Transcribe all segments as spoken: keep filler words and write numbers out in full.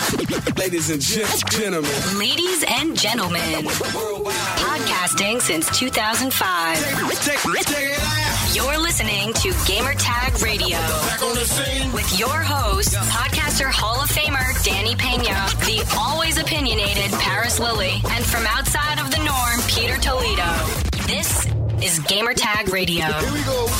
Ladies and gentlemen. Ladies and gentlemen. Podcasting since two thousand five. Check, check it out. You're listening to Gamertag Radio. Back on the scene. With your host, podcaster Hall of Famer Danny Pena, the always opinionated Paris Lilly, and from outside of the norm, Peter Toledo. This is Gamertag Radio. Here we go.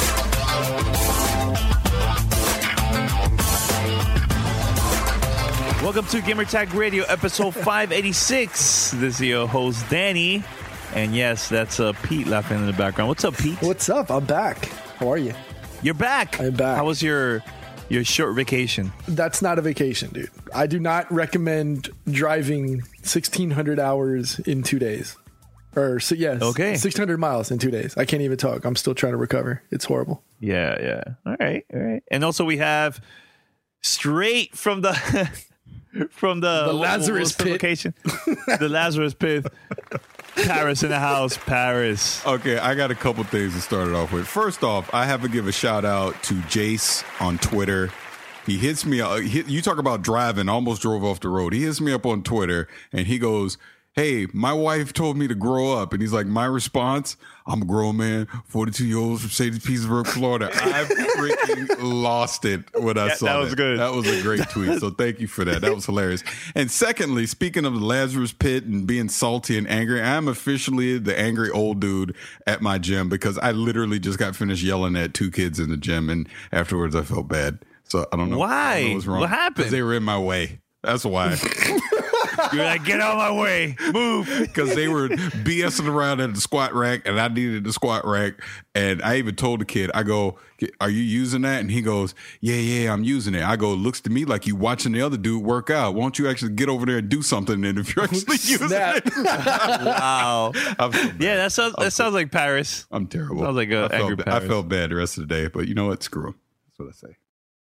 Welcome to Gamertag Radio, episode five eighty-six. This is your host, Danny. And yes, that's uh, Pete laughing in the background. What's up, Pete? What's up? I'm back. How are you? You're back. I'm back. How was your your short vacation? That's not a vacation, dude. I do not recommend driving sixteen hundred hours in two days. Or, so yes, okay. six hundred miles in two days. I can't even talk. I'm still trying to recover. It's horrible. Yeah, yeah. All right, all right. And also we have straight from the... From the, the Lazarus what, pit. Location? The Lazarus pit. Paris in the house. Paris. Okay, I got a couple things to start it off with. First off, I have to give a shout out to Jace on Twitter. He hits me up. He, you talk about driving, almost drove off the road. He hits me up on Twitter and he goes, "Hey, my wife told me to grow up." And he's like, my response, "I'm a grown man, forty-two years old from Saint Petersburg, Florida." I freaking lost it when I Yeah, saw that that. was good. That was a great tweet. So thank you for that. That was hilarious. And secondly, speaking of the Lazarus pit and being salty and angry, I'm officially the angry old dude at my gym because I literally just got finished yelling at two kids in the gym. And afterwards, I felt bad. So I don't know. Why? I don't know what's wrong. What happened? Because they were in my way. That's why. You're like, get out of my way. Move. Because they were BSing around at the squat rack and I needed the squat rack. And I even told the kid, I go, "Are you using that?" And he goes, yeah, yeah, I'm using it. I go, "Looks to me like you watching the other dude work out. Why don't you actually get over there and do something then if you're actually using Snap. it?" Wow. I'm so bad. Yeah, that sounds that sounds like Paris. I'm terrible. Sounds like a I felt, angry ba- Paris. I felt bad the rest of the day, but you know what? Screw him. That's what I say.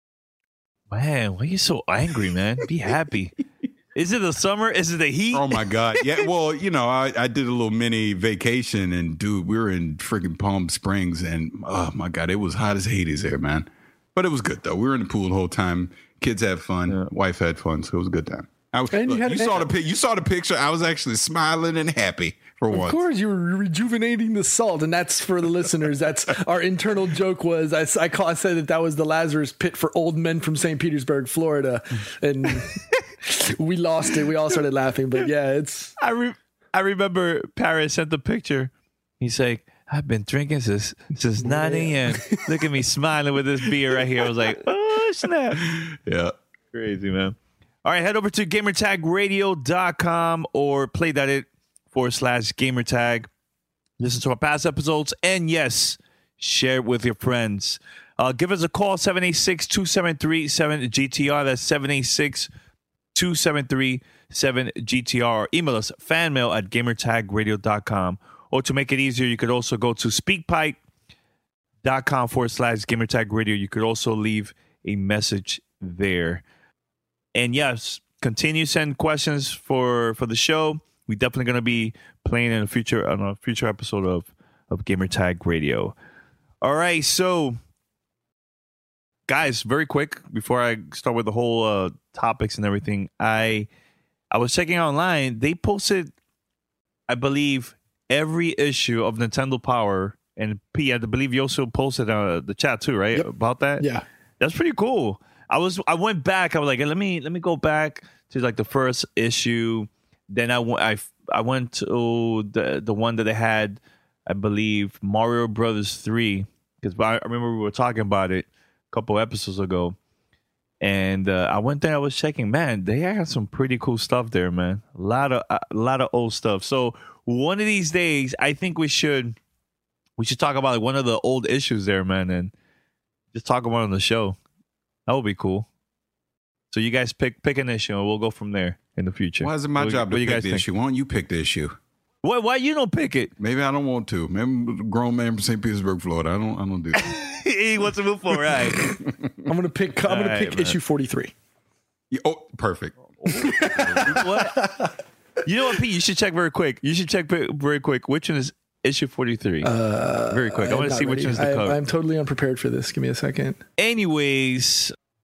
Man, why are you so angry, man? Be happy. Is it the summer? Is it the heat? Oh my God. Yeah. Well, you know, I, I did a little mini vacation and dude, we were in freaking Palm Springs and oh my God, it was hot as Hades there, man. But it was good though. We were in the pool the whole time. Kids had fun. Yeah. Wife had fun. So it was a good time. I was, And you look, had- you, saw the pic. You saw the picture. I was actually smiling and happy for Of once. course, you were rejuvenating the salt, and that's for the listeners. That's our internal joke. Was I? I, call, I said that that was the Lazarus pit for old men from Saint Petersburg, Florida, and we lost it. We all started laughing, but yeah, it's I re- I remember Paris sent the picture. He's like, "I've been drinking since since nine a.m. Look at me smiling with this beer right here." I was like, "Oh snap!" Yeah. Crazy, man. All right, head over to gamertag radio dot com or play that it forward slash gamertag. Listen to our past episodes, and yes, share it with your friends. Uh, give us a call, seven eight six, two seven three, seven G T R. That's seven eight six, two seven three, seven G T R. Email us, fanmail at gamertag radio dot com. Or to make it easier, you could also go to speakpipe dot com forward slash gamertag radio. You could also leave a message there. And yes, continue send questions for, for the show. We're definitely going to be playing in a future on a future episode of, of Gamertag Radio. All right, so guys, very quick before I start with the whole uh, topics and everything, I I was checking online. They posted, I believe, every issue of Nintendo Power, and P, I believe you also posted uh, the chat too, right? Yep. About that. yeah. That's pretty cool. I was I went back. I was like, let me let me go back to like the first issue. Then I went I, I went to the the one that they had, I believe, Mario Brothers three, because I remember we were talking about it a couple episodes ago. And uh, I went there. I was checking. Man, they had some pretty cool stuff there, man. A lot of a lot of old stuff. So one of these days, I think we should we should talk about like one of the old issues there, man, and just talk about it on the show. That would be cool. So you guys pick pick an issue, and we'll go from there in the future. Why is it my What- job what to you pick guys the think? issue? Why don't you pick the issue? Why why you don't pick it? Maybe I don't want to. Maybe I'm a grown man from Saint Petersburg, Florida. I don't. I don't do that. He wants to move forward, right? I'm gonna pick. I'm gonna All right, pick man. issue forty-three. Yeah, oh, perfect. What? You know what, Pete? You should check very quick. You should check ve- very quick. Which one is issue forty-three? Uh, very quick. I I'm want to not see which ready. one's the I, cover. I'm totally unprepared for this. Give me a second. Anyways,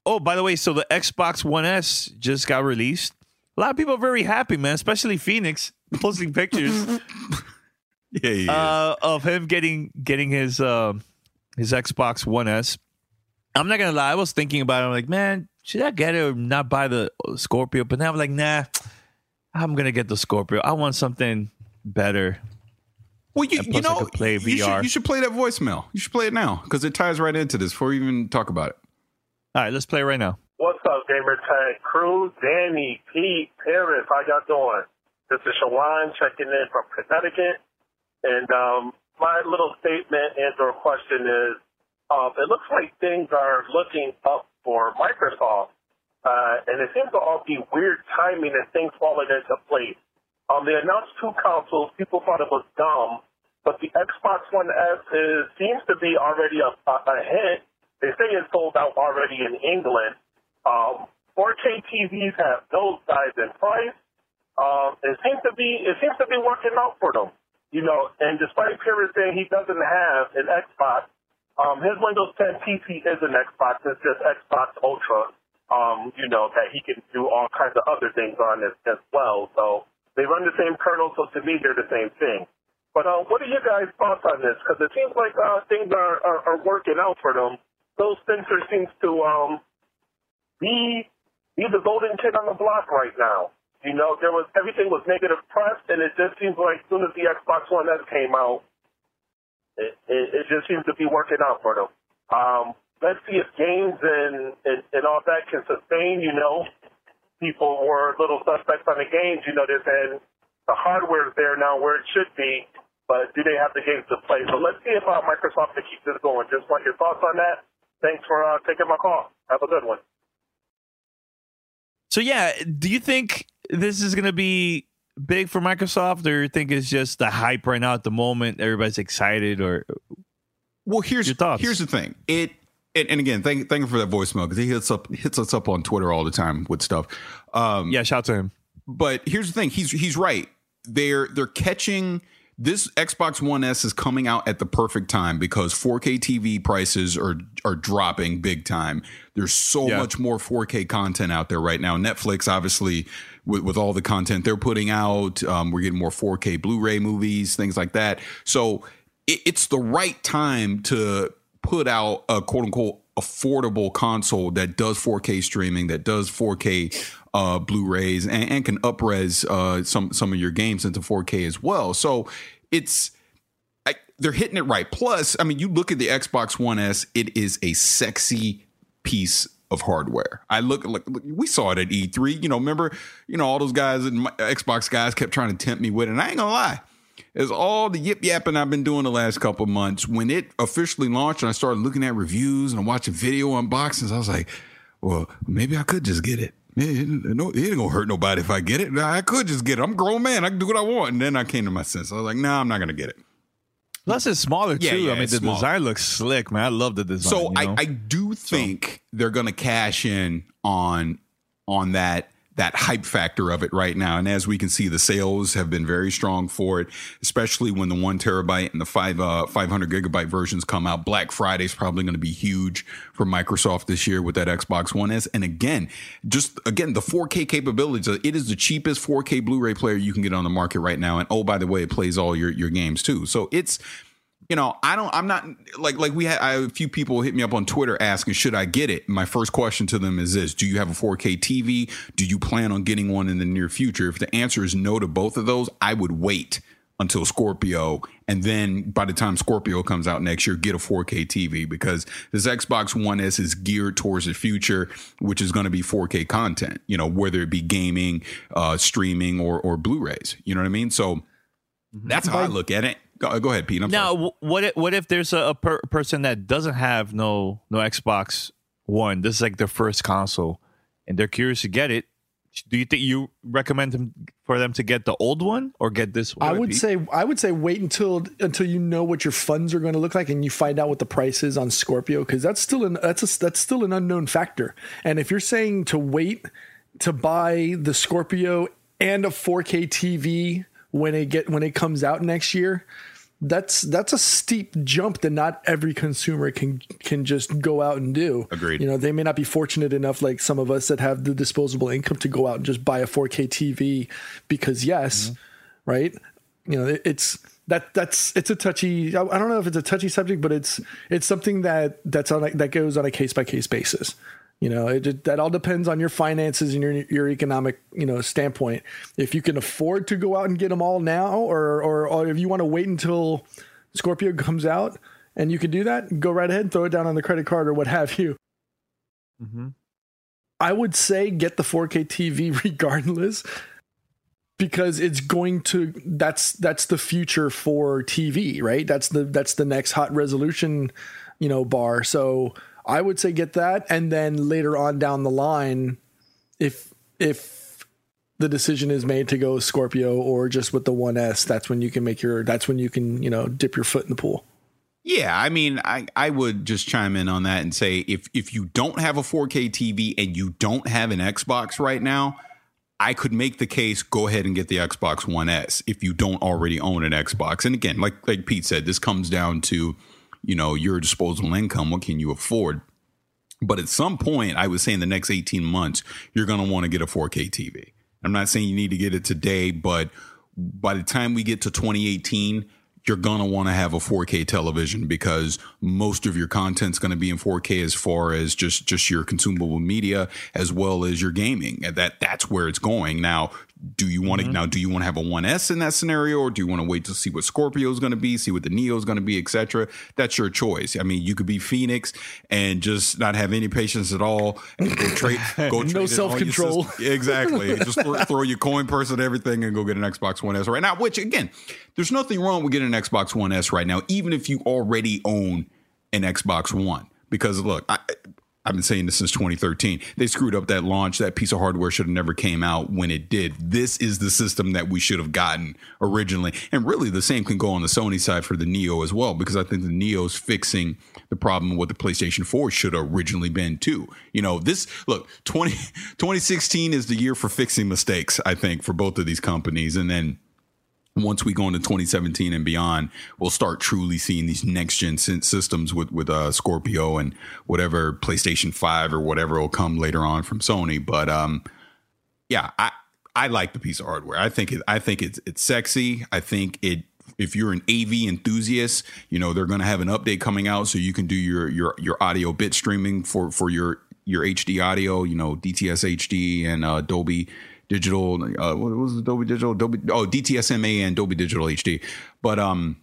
Oh, by the way, so the Xbox One S just got released. A lot of people are very happy, man, especially Phoenix posting pictures Yeah, he is. uh, of him getting getting his uh, his Xbox One S. I'm not gonna lie, I was thinking about it. I'm like, man, should I get it or not buy the Scorpio? But now I'm like, nah, I'm gonna get the Scorpio. I want something better. Well, you, And you plus I know, could play you V R. should, you should play that voicemail. You should play it now because it ties right into this before we even talk about it. All right, let's play right now. What's up, Gamer Tag Crew? Danny, Pete, Paris, how y'all doing? This is Shawan checking in from Connecticut. And um, my little statement and or question is, um, it looks like things are looking up for Microsoft. Uh, and it seems to all be weird timing and things falling into place. Um, they announced two consoles. People thought it was dumb. But the Xbox One S is, seems to be already a, a, a hit. They say it's sold out already in England. Um, four K T Vs have nosedived in price. Um, it seems to be it seems to be working out for them, you know. And despite Pierre saying he doesn't have an Xbox, um, his Windows ten P C is an Xbox. It's just Xbox Ultra, um, you know, that he can do all kinds of other things on as, as well. So they run the same kernel, so to me they're the same thing. But uh, what are you guys' thoughts on this? Because it seems like uh, things are, are, are working out for them. Phil Spencer seems to um, be be the golden kid on the block right now. You know, there was everything was negative press, and it just seems like as soon as the Xbox One S came out, it, it, it just seems to be working out for them. Um, let's see if games and, and, and all that can sustain. You know, people were little suspects on the games. You know, they're saying the hardware is there now where it should be, but do they have the games to play? So let's see if uh, Microsoft can keep this going. Just want your thoughts on that. Thanks for uh, taking my call. Have a good one. So yeah, do you think this is gonna be big for Microsoft, or you think it's just the hype right now at the moment? Everybody's excited, or Well, here's Your thoughts? here's the thing. It, it and again, thank thank you for that voicemail because he hits up hits us up on Twitter all the time with stuff. Um, yeah, shout out to him. But here's the thing. He's he's right. They're they're catching this Xbox One S is coming out at the perfect time because four K T V prices are are dropping big time. There's so Yeah. much more four K content out there right now. Netflix, obviously, with, with all the content they're putting out, um, we're getting more four K Blu-ray movies, things like that. So it, it's the right time to put out a quote unquote affordable console that does four K streaming, that does four K uh, Blu-rays, and, and can up-res uh, some some of your games into four K as well. So it's I, they're hitting it right. Plus, I mean, you look at the Xbox One S; it is a sexy piece of hardware. I look like we saw it at E three. You know, remember, you know, all those guys and my Xbox guys kept trying to tempt me with it. And I ain't gonna lie. It's all the yip yapping I've been doing the last couple of months. When it officially launched and I started looking at reviews and watching video unboxings, I was like, well, maybe I could just get it. It, it, no, it ain't gonna hurt nobody if I get it. I could just get it. I'm a grown man. I can do what I want. And then I came to my sense. I was like, nah, I'm not gonna get it. Plus, it's smaller too. Yeah, yeah, I mean, it's the smaller. design looks slick, man. I love the design. So you I, know? I do think they're going to cash in on on that that hype factor of it right now. And as we can see, the sales have been very strong for it, especially when the one terabyte and the five uh, five hundred gigabyte versions come out. Black Friday is probably going to be huge for Microsoft this year with that Xbox One S. And again, just again the four K capabilities. It is the cheapest four K Blu-ray player you can get on the market right now. And oh, by the way, it plays all your your games too. So it's You know, I don't, I'm not like, like we had I, a few people hit me up on Twitter asking, should I get it? My first question to them is this: do you have a four K T V? Do you plan on getting one in the near future? If the answer is no to both of those, I would wait until Scorpio. And then by the time Scorpio comes out next year, get a four K T V, because this Xbox One S is geared towards the future, which is going to be four K content, you know, whether it be gaming, uh, streaming or, or Blu-rays, you know what I mean? So that's how I look at it. Go, go ahead, Pete. I'm now, sorry. w- what if, what if there's a, a per- person that doesn't have no no Xbox One? This is like their first console, and they're curious to get it. Do you think you recommend them for them to get the old one or get this one? I would say I would say wait until until you know what your funds are going to look like and you find out what the price is on Scorpio, because that's still an that's a, that's still an unknown factor. And if you're saying to wait to buy the Scorpio and a four K T V when it get when it comes out next year, that's that's a steep jump that not every consumer can can just go out and do. Agreed. You know, they may not be fortunate enough, like some of us that have the disposable income, to go out and just buy a four K T V because yes, mm-hmm. right? You know, it, it's that that's it's a touchy. I, I don't know if it's a touchy subject, but it's it's something that that's on a, that goes on a case by case basis. You know, it, it that all depends on your finances and your your economic, you know, standpoint. If you can afford to go out and get them all now, or or, or if you want to wait until Scorpio comes out and you can do that, go right ahead and throw it down on the credit card or what have you. Mm-hmm. I would say get the four K T V regardless, because it's going to that's that's the future for T V, right? That's the that's the next hot resolution, you know, bar. So I would say get that, and then later on down the line, if if the decision is made to go Scorpio or just with the one S, that's when you can make your that's when you can, you know, dip your foot in the pool. Yeah, I mean, I, I would just chime in on that and say if if you don't have a four K T V and you don't have an Xbox right now, I could make the case, go ahead and get the Xbox One S if you don't already own an Xbox. And again, like like Pete said, this comes down to, you know, your disposable income. What can you afford? But at some point, I would say in the next eighteen months, you're going to want to get a four K T V. I'm not saying you need to get it today, but by the time we get to twenty eighteen, you're going to want to have a four K television because most of your content's going to be in four K as far as just, just your consumable media as well as your gaming. And that that's where it's going. Now, do you want to mm-hmm. now do you want to have a one S in that scenario, or do you want to wait to see what Scorpio is going to be, see what the Neo is going to be, et cetera? That's your choice. I mean, you could be Phoenix and just not have any patience at all and go trade go trade no self-control. Exactly. Just throw, throw your coin purse and everything and go get an Xbox One S right now, which again, there's nothing wrong with getting an Xbox One S right now, even if you already own an Xbox One. Because look, I, I've been saying this since twenty thirteen. They screwed up that launch. That piece of hardware should have never came out when it did. This is the system that we should have gotten originally. And really the same can go on the Sony side for the Neo as well, because I think the Neo's fixing the problem of what the PlayStation four should have originally been too. You know, this, look, twenty, twenty sixteen is the year for fixing mistakes, I think, for both of these companies. And then once we go into twenty seventeen and beyond, we'll start truly seeing these next gen systems with with uh, Scorpio and whatever PlayStation five or whatever will come later on from Sony. But um, yeah, I I like the piece of hardware. I think it I think it's it's sexy. I think it. If you're an A V enthusiast, you know they're going to have an update coming out so you can do your your your audio bit streaming for for your your H D audio. You know, D T S H D and uh, Dolby Digital, uh, what was it? Dolby Digital, Dolby, oh, D T S M A and Dolby Digital H D. But um,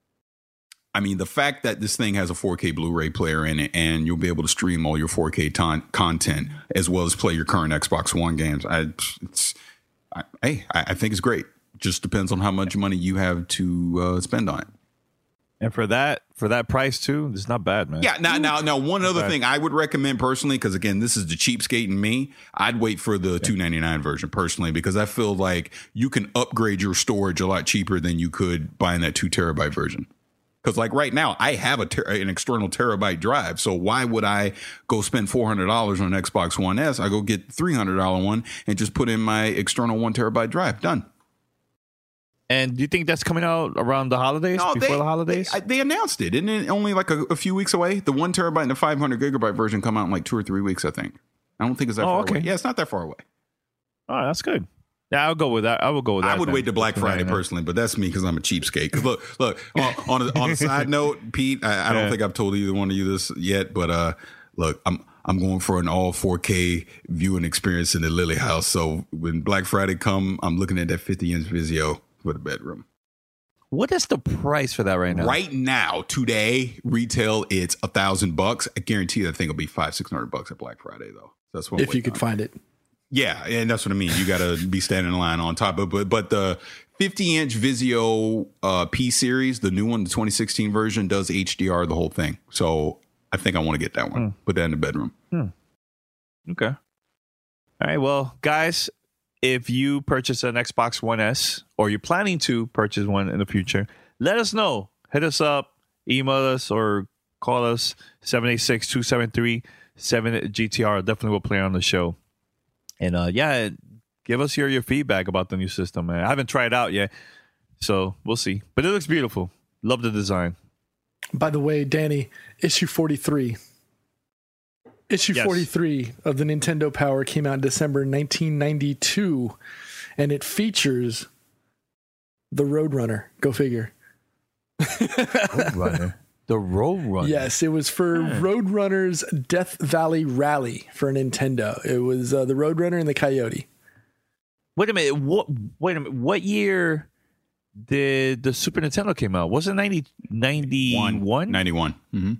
I mean, the fact that this thing has a four K Blu-ray player in it, and you'll be able to stream all your four K ton- content as well as play your current Xbox One games, I, it's, I, hey, I, I think it's great. Just depends on how much money you have to uh, spend on it. And for that, for that price too, it's not bad, man. Yeah. Now, now, now, one not other bad. thing I would recommend personally, because again, this is the cheapskate in me. I'd wait for the two ninety-nine version personally, because I feel like you can upgrade your storage a lot cheaper than you could buying that two terabyte version. Because like right now, I have a ter- an external terabyte drive, so why would I go spend four hundred dollars on an Xbox One S? I go get three hundred dollars one and just put in my external one terabyte drive. Done. And do you think that's coming out around the holidays, No, before they, the holidays? They, they announced it. Isn't it only like a, a few weeks away? The one terabyte and the five hundred gigabyte version come out in like two or three weeks, I think. I don't think it's that Oh, far okay. away. Yeah, it's not that far away. Oh, that's good. Yeah, I'll go with that. I will go with that. I would then. wait to Black Friday two ninety-nine. personally, but that's me because I'm a cheapskate. 'Cause look, look. On, on, a, on a side note, Pete, I, I don't Yeah. think I've told either one of you this yet, but uh, look, I'm I'm going for an all four K viewing experience in the Lily House. So when Black Friday come, I'm looking at that fifty inch Vizio for the bedroom. What is the price for that right now? Right now, today, retail, it's a thousand bucks. I guarantee that thing will be five, six hundred bucks at Black Friday, though. That's what I'm If you waiting could on. find it. Yeah, and that's what I mean. You got to be standing in line on top of it. But, but the fifty inch Vizio uh, P series, the new one, the twenty sixteen version, does H D R the whole thing. So I think I want to get that one. Hmm. Put that in the bedroom. Okay. All right. Well, guys, if you purchase an Xbox One S or you're planning to purchase one in the future, let us know. Hit us up, email us, or call us seven eight six, two seven three, seven G T R. Definitely will play on the show. And uh, yeah, give us your, your feedback about the new system, man. I haven't tried it out yet, so we'll see. But it looks beautiful. Love the design. By the way, Danny, issue forty-three. Issue Yes. forty-three of the Nintendo Power came out in December nineteen ninety-two, and it features the Roadrunner. Go figure. Roadrunner. The Roadrunner. Yes, it was for Roadrunner's Death Valley Rally for Nintendo. It was uh, the Roadrunner and the Coyote. Wait a minute. What? Wait a minute. What year did the Super Nintendo came out? Was it ninety, ninety-one? ninety-one. Mm-hmm.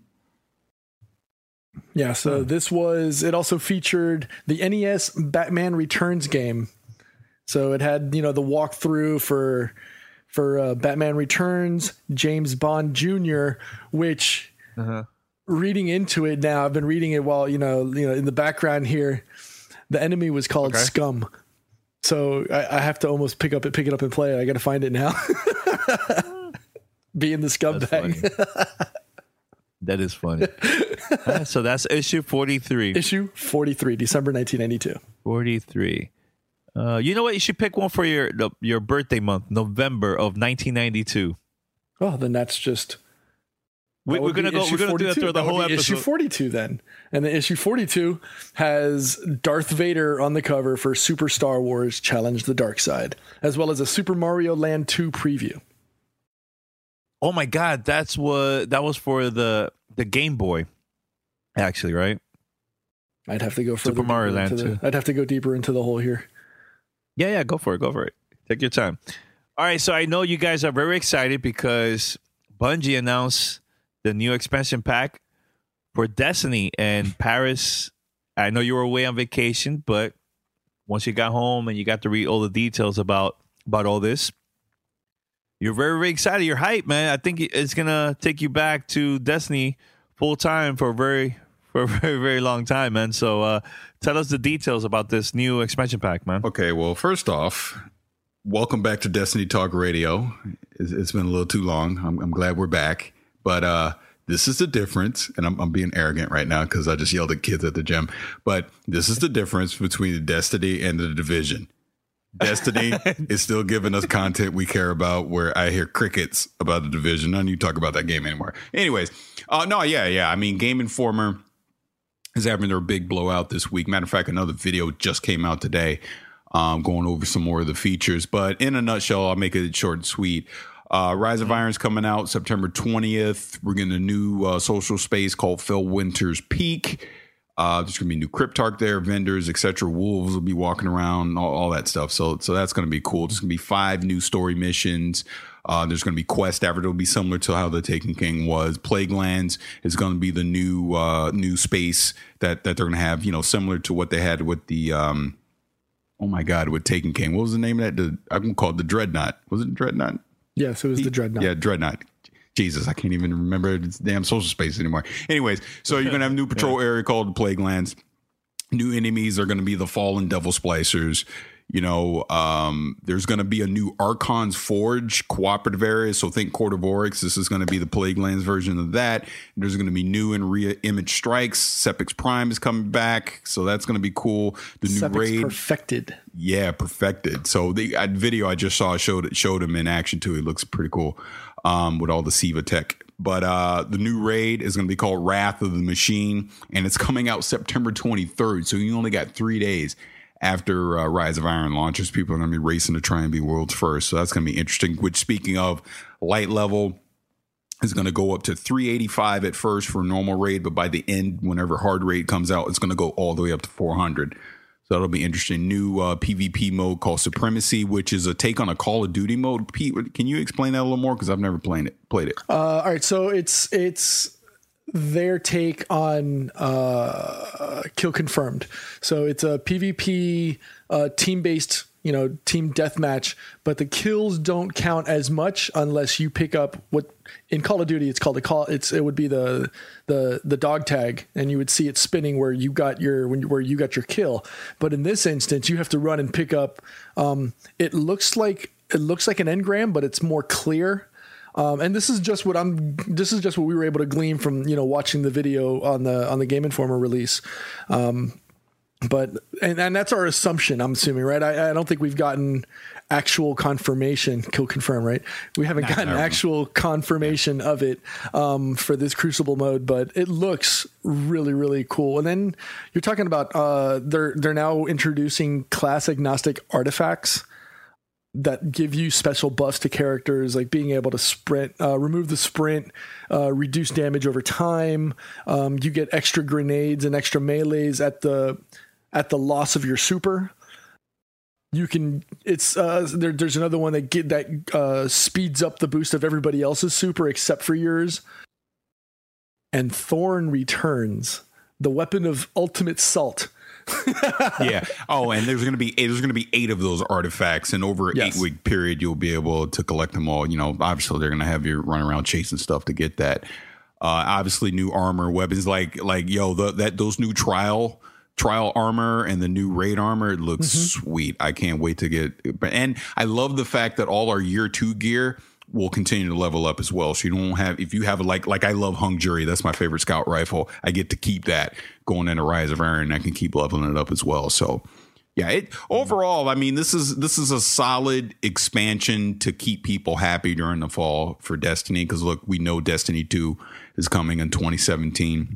Yeah, so this was, it also featured the N E S Batman Returns game. So it had, you know, the walkthrough for for uh, Batman Returns, James Bond Junior, which Uh-huh. reading into it now, I've been reading it while, you know, you know, in the background here, the enemy was called Okay. Scum. So I, I have to almost pick up it, pick it up and play it. I got to find it now. Being the scumbag. That is funny. Uh, so that's issue forty-three. Issue forty-three, December nineteen ninety-two. forty-three. Uh, you know what? You should pick one for your the, your birthday month, November of nineteen ninety-two. Oh, then that's just. We, that we're would gonna be go. issue We're gonna do that forty-two. throughout the That would whole be episode. Issue forty-two then, and the issue forty-two has Darth Vader on the cover for Super Star Wars: Challenge the Dark Side, as well as a Super Mario Land two preview. Oh my God, that's what that was for the the Game Boy. Actually, right? I'd have to go further Super Mario deeper Land into the- two. I'd have to go deeper into the hole here. Yeah, yeah, go for it. Go for it. Take your time. All right, so I know you guys are very excited because Bungie announced the new expansion pack for Destiny, and Paris, I know you were away on vacation, but once you got home and you got to read all the details about about all this, you're very, very excited. You're hyped, man. I think it's gonna take you back to Destiny full time for a very for a very, very long time, man. So uh, tell us the details about this new expansion pack, man. Okay, well, first off, welcome back to Destiny Talk Radio. It's, it's been a little too long. I'm, I'm glad we're back. But uh, this is the difference, and I'm, I'm being arrogant right now because I just yelled at kids at the gym. But this is the difference between the Destiny and the Division. Destiny is still giving us content we care about, where I hear crickets about the Division. None of you talk about that game anymore. Anyways, uh, no, yeah, yeah. I mean, Game Informer is having their big blowout this week. Matter of fact, another video just came out today um, going over some more of the features. But in a nutshell, I'll make it short and sweet. Uh, Rise of Iron's coming out September twentieth. We're getting a new uh, social space called Phil Winter's Peak. Uh, there's going to be new Cryptarch there, vendors, et cetera. Wolves will be walking around, all, all that stuff. So, so that's going to be cool. There's going to be five new story missions. Uh, there's going to be quest after. It'll be similar to how the Taken King was. Plaguelands is going to be the new uh, new space that that they're going to have. You know, similar to what they had with the um, oh my god, with Taken King. What was the name of that? The, I'm going to call it the Dreadnought. Was it Dreadnought? Yes, it was the Dreadnought. Yeah, Dreadnought. Jesus, I can't even remember its damn social space anymore. Anyways, so you're going to have a new patrol area called the Plaguelands. New enemies are going to be the Fallen Devil Splicers. You know, um, there's going to be a new Archon's Forge cooperative area. So think Court of Oryx. This is going to be the Plaguelands version of that. There's going to be new and re-image strikes. Sepix Prime is coming back. So that's going to be cool. The new Sepix raid. perfected. Yeah, perfected. So the uh, video I just saw showed it showed him in action too. It looks pretty cool um, with all the Siva tech. But uh, the new raid is going to be called Wrath of the Machine, and it's coming out September twenty-third. So you only got three days after uh, Rise of Iron launches. People are going to be racing to try and be world's first. So that's going to be interesting. Which, speaking of, light level is going to go up to three eighty-five at first for a normal raid, but by the end, whenever hard raid comes out, it's going to go all the way up to four hundred. So that'll be interesting. New uh, PvP mode called Supremacy, which is a take on a Call of Duty mode. Pete, can you explain that a little more? Because I've never played it. Played it. Uh, all right, so it's it's their take on uh, Kill Confirmed. So it's a PvP uh, team based, you know, team deathmatch, but the kills don't count as much unless you pick up what in Call of Duty it's called a call. It's it would be the the the dog tag, and you would see it spinning where you got your when where you got your kill. But in this instance, you have to run and pick up. Um, it looks like it looks like an engram, but it's more clear. Um, and this is just what I'm. This is just what we were able to glean from you know watching the video on the on the Game Informer release. Um, but and, and that's our assumption, I'm assuming, right? I, I don't think we've gotten actual confirmation. Kill confirm, right? We haven't Nah, gotten never. actual confirmation of it um, for this Crucible mode, but it looks really, really cool. And then you're talking about uh, they're they're now introducing class agnostic artifacts that give you special buffs to characters, like being able to sprint, uh, remove the sprint, uh, reduce damage over time. Um, you get extra grenades and extra melees at the at the loss of your super. You can. It's uh, there, there's another one that get that uh, speeds up the boost of everybody else's super except for yours. And Thorn returns, the weapon of ultimate salt. Yeah. Oh, and there's going to be there's going to be eight of those artifacts, and over an Yes. eight week period, you'll be able to collect them all. You know, obviously they're going to have you run around chasing stuff to get that. Uh, obviously, new armor, weapons like like yo, the, that those new trial trial armor and the new raid armor. It looks sweet. I can't wait to get. And I love the fact that all our year two gear will continue to level up as well. So you don't have, if you have like, like I love Hung Jury, that's my favorite scout rifle. I get to keep that going into Rise of Iron. I can keep leveling it up as well. So yeah, it overall, I mean, this is, this is a solid expansion to keep people happy during the fall for Destiny. Cause look, we know Destiny two is coming in twenty seventeen.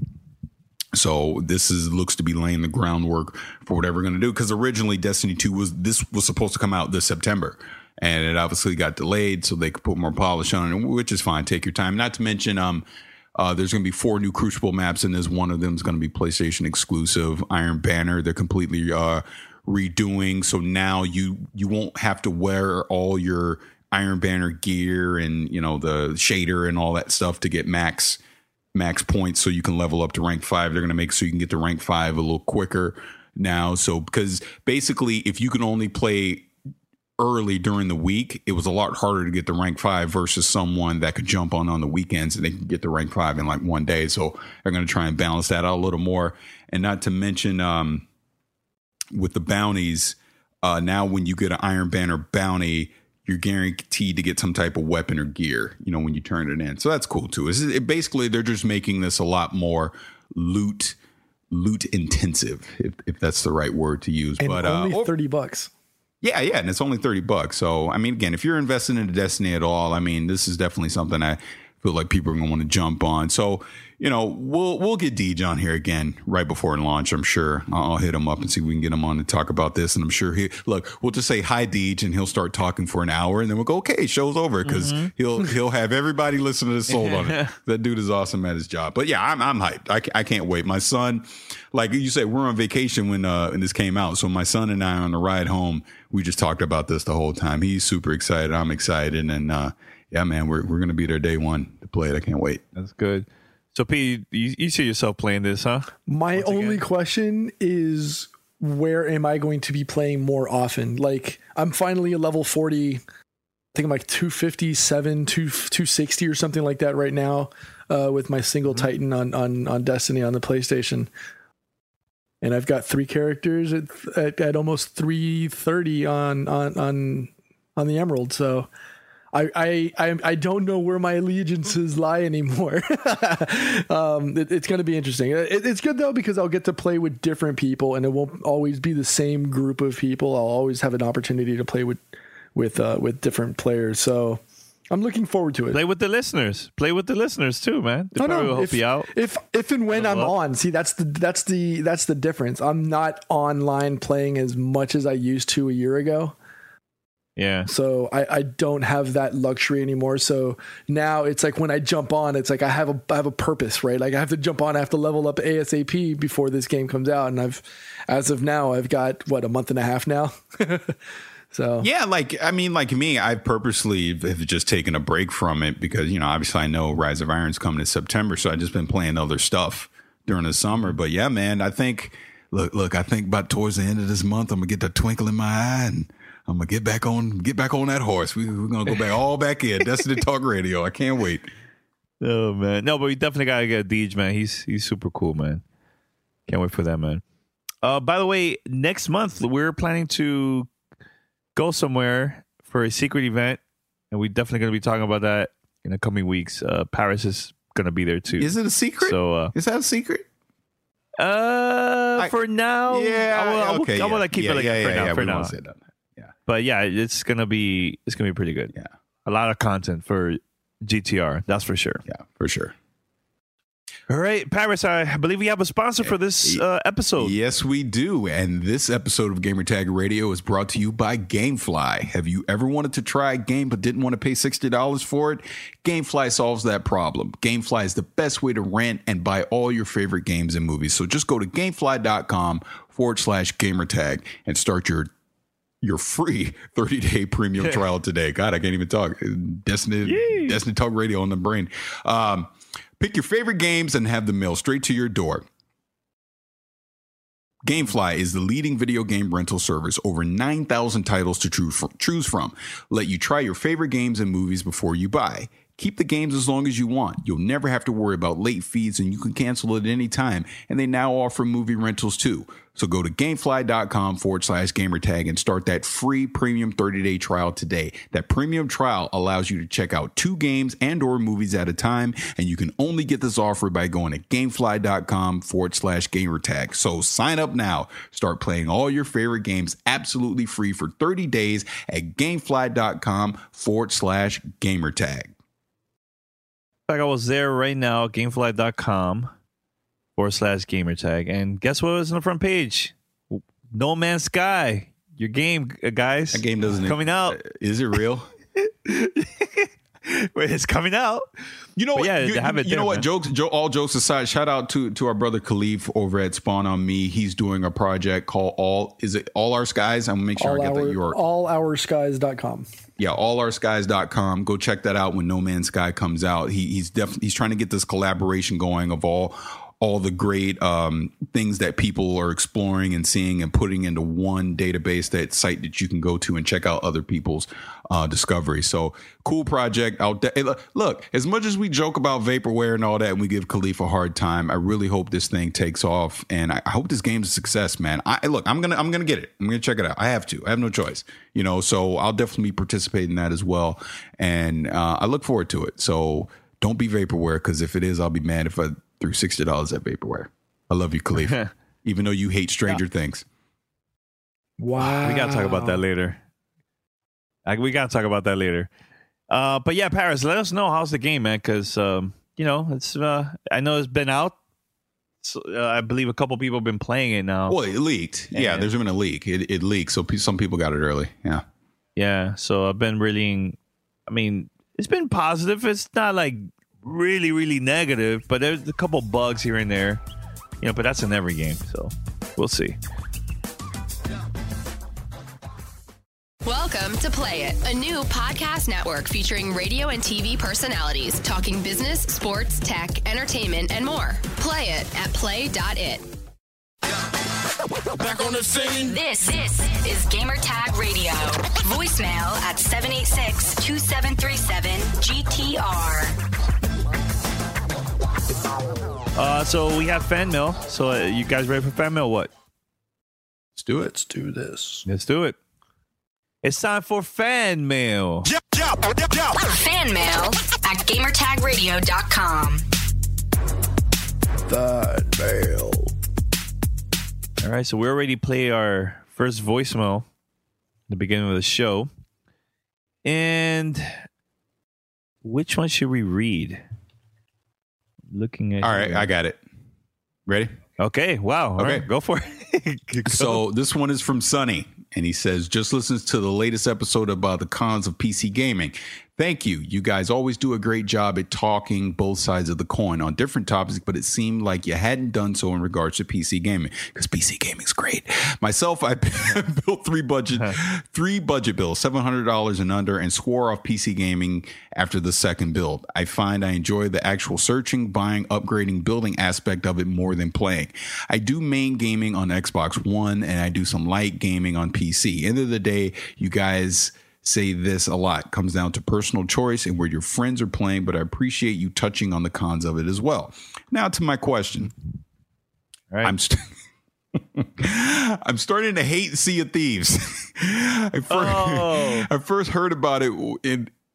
So this is looks to be laying the groundwork for whatever we're going to do. Cause originally Destiny two was, this was supposed to come out this September. And it obviously got delayed so they could put more polish on it, which is fine. Take your time. Not to mention, um, uh, there's going to be four new Crucible maps, and there's one of them is going to be PlayStation exclusive. Iron Banner, they're completely uh, redoing. So now you you won't have to wear all your Iron Banner gear and, you know, the shader and all that stuff to get max max points so you can level up to rank five. They're going to make so you can get to rank five a little quicker now. So because basically, if you can only play early during the week, it was a lot harder to get to rank five versus someone that could jump on on the weekends and they can get to rank five in like one day. So they're going to try and balance that out a little more. And not to mention um, with the bounties, uh, now when you get an Iron Banner bounty, you're guaranteed to get some type of weapon or gear, you know, when you turn it in. So that's cool too. It's, it, basically, they're just making this a lot more loot, loot intensive, if, if that's the right word to use. And but only uh, thirty bucks. Yeah, yeah, and it's only thirty bucks. So, I mean, again, if you're investing into Destiny at all, I mean, this is definitely something I feel like people are going to want to jump on. So, you know, we'll we'll get Deej on here again right before launch, I'm sure. I'll hit him up and see if we can get him on to talk about this. And I'm sure he, look, we'll just say hi, Deej, and he'll start talking for an hour, and then we'll go, okay, show's over, because mm-hmm. he'll he'll have everybody listen to this sold on it. That dude is awesome at his job. But yeah, I'm I'm hyped. I, I can't wait. My son, like you said, we're on vacation when uh when this came out. So my son and I on the ride home, we just talked about this the whole time. He's super excited. I'm excited. And uh, yeah, man, we're we're gonna be there day one to play it. I can't wait. That's good. So P, you, you see yourself playing this, huh? My Once only again? question is, where am I going to be playing more often? Like, I'm finally a level forty. I think I'm like two fifty-seven, two sixty or something like that right now, uh, with my single Mm-hmm. Titan on, on, on Destiny on the PlayStation. And I've got three characters at, at, at almost three thirty on, on, on, on the Emerald. So I, I, I, I don't know where my allegiances lie anymore. um, it, it's going to be interesting. It, it's good though, because I'll get to play with different people, and it won't always be the same group of people. I'll always have an opportunity to play with, with, uh, with different players. So I'm looking forward to it. Play with the listeners. Play with the listeners too, man. They Oh, probably no, will help if, you out. If if and when I'm Level up. on, see that's the that's the that's the difference. I'm not online playing as much as I used to a year ago. Yeah. So I, I don't have that luxury anymore. So now it's like when I jump on, it's like I have a I have a purpose, right? Like I have to jump on, I have to level up ASAP before this game comes out. And I've as of now, I've got what, a month and a half now. So Yeah, like I mean, like me, I purposely have just taken a break from it because, you know, obviously I know Rise of Iron's coming in September, so I've just been playing other stuff during the summer. But yeah, man, I think look, look, I think about towards the end of this month, I'm gonna get that twinkle in my eye and I'm gonna get back on, get back on that horse. We, we're gonna go back all back in. Destiny Talk Radio. I can't wait. Oh man, no, but we definitely gotta get Deej, man. He's he's super cool, man. Can't wait for that, man. Uh, by the way, next month we're planning to go somewhere for a secret event, and we're definitely gonna be talking about that in the coming weeks. Uh, Paris is gonna be there too. Is it a secret? So uh, is that a secret? Uh, I- for now, Yeah, I will, I will, okay. I will yeah. like keep yeah, it like yeah, for yeah, now. yeah, for we now, won't say that. Yeah, but yeah, it's gonna be it's gonna be pretty good. yeah, A lot of content for G T R, that's for sure. yeah, for sure. All right, Paris, I believe we have a sponsor for this uh, episode. Yes, we do. And this episode of Gamertag Radio is brought to you by Gamefly. Have you ever wanted to try a game but didn't want to pay sixty dollars for it? Gamefly solves that problem. Gamefly is the best way to rent and buy all your favorite games and movies. So just go to gamefly.com forward slash gamertag and start your your free thirty-day premium trial today. God, I can't even talk. Destiny, Yay. Destiny Talk Radio on the brain. Um, pick your favorite games and have them mailed straight to your door. Gamefly is the leading video game rental service. Over nine thousand titles to choose from. Let you try your favorite games and movies before you buy. Keep the games as long as you want. You'll never have to worry about late fees, and you can cancel at any time. And they now offer movie rentals too. So go to gamefly.com forward slash gamertag and start that free premium thirty-day trial today. That premium trial allows you to check out two games and or movies at a time, and you can only get this offer by going to gamefly.com forward slash gamertag. So sign up now. Start playing all your favorite games absolutely free for thirty days at gamefly.com forward slash gamertag. Like I was there right now, gamefly.com forward slash gamertag. And guess what was on the front page? No Man's Sky. Your game, uh, guys. That game doesn't coming out. Is it real? Wait, it's coming out. You know But what? yeah, you they have it you there, know what? man. Jokes, jo- all jokes aside, shout out to to our brother Khalif over at Spawn on Me. He's doing a project called All. Is it All Our Skies? I'm gonna make sure all I get our, that. Your all our skies dot com. yeah, all our skies dot com. Go check that out when No Man's Sky comes out. He, he's definitely he's trying to get this collaboration going of all all the great um, things that people are exploring and seeing and putting into one database, that site that you can go to and check out other people's uh, discoveries. So cool project out there. Hey, look, look, as much as we joke about vaporware and all that, and we give Khalif a hard time, I really hope this thing takes off, and I, I hope this game's a success, man. I look, I'm gonna I'm gonna get it. I'm gonna check it out. I have to. I have no choice. You know, so I'll definitely participate in that as well, and uh, I look forward to it. So don't be vaporware, because if it is, I'll be mad if I threw sixty dollars at vaporware. I love you, Khalif, even though you hate Stranger Things. Wow. We got to talk about that later. Like, we got to talk about that later. Uh, but yeah, Paris, let us know how's the game, man, because, um, you know, it's. Uh, I know it's been out. So, uh, I believe a couple people have been playing it now. Well, it leaked. Yeah, And- there's been a leak. It, it leaked, so pe- some people got it early. Yeah. Yeah, so I've been really, I mean, it's been positive. It's not like really, really negative, but there's a couple bugs here and there, you know, but that's in every game, so we'll see. Welcome to Play It, a new podcast network featuring radio and T V personalities talking business, sports, tech, entertainment, and more. Play it at play dot it. Back on the scene. This, this is Gamertag Radio. Voicemail at seven eight six, two seven three seven, G T R. Uh, so we have fan mail. So uh, you guys ready for fan mail? What? Let's do it. Let's do this. Let's do it. It's time for fan mail. Fan mail at gamertag radio dot com. Fan mail. All right, so we already played our first voicemail at the beginning of the show. And which one should we read? Looking at All right, here. I got it. Ready? Okay, wow. All Okay. right, go for it. Go. So this one is from Sonny, and he says, just listens to the latest episode about the cons of P C gaming. Thank you. You guys always do a great job at talking both sides of the coin on different topics, but it seemed like you hadn't done so in regards to P C gaming, because P C gaming is great. Myself, I built three budget, three budget bills, seven hundred dollars and under, and swore off P C gaming after the second build. I find I enjoy the actual searching, buying, upgrading, building aspect of it more than playing. I do main gaming on Xbox One, and I do some light gaming on P C. End of the day, you guys say this a lot. Comes down to personal choice and where your friends are playing, but I appreciate you touching on the cons of it as well. Now to my question. All right. I'm st- I'm starting to hate Sea of Thieves. I, first, Oh. I first heard about it in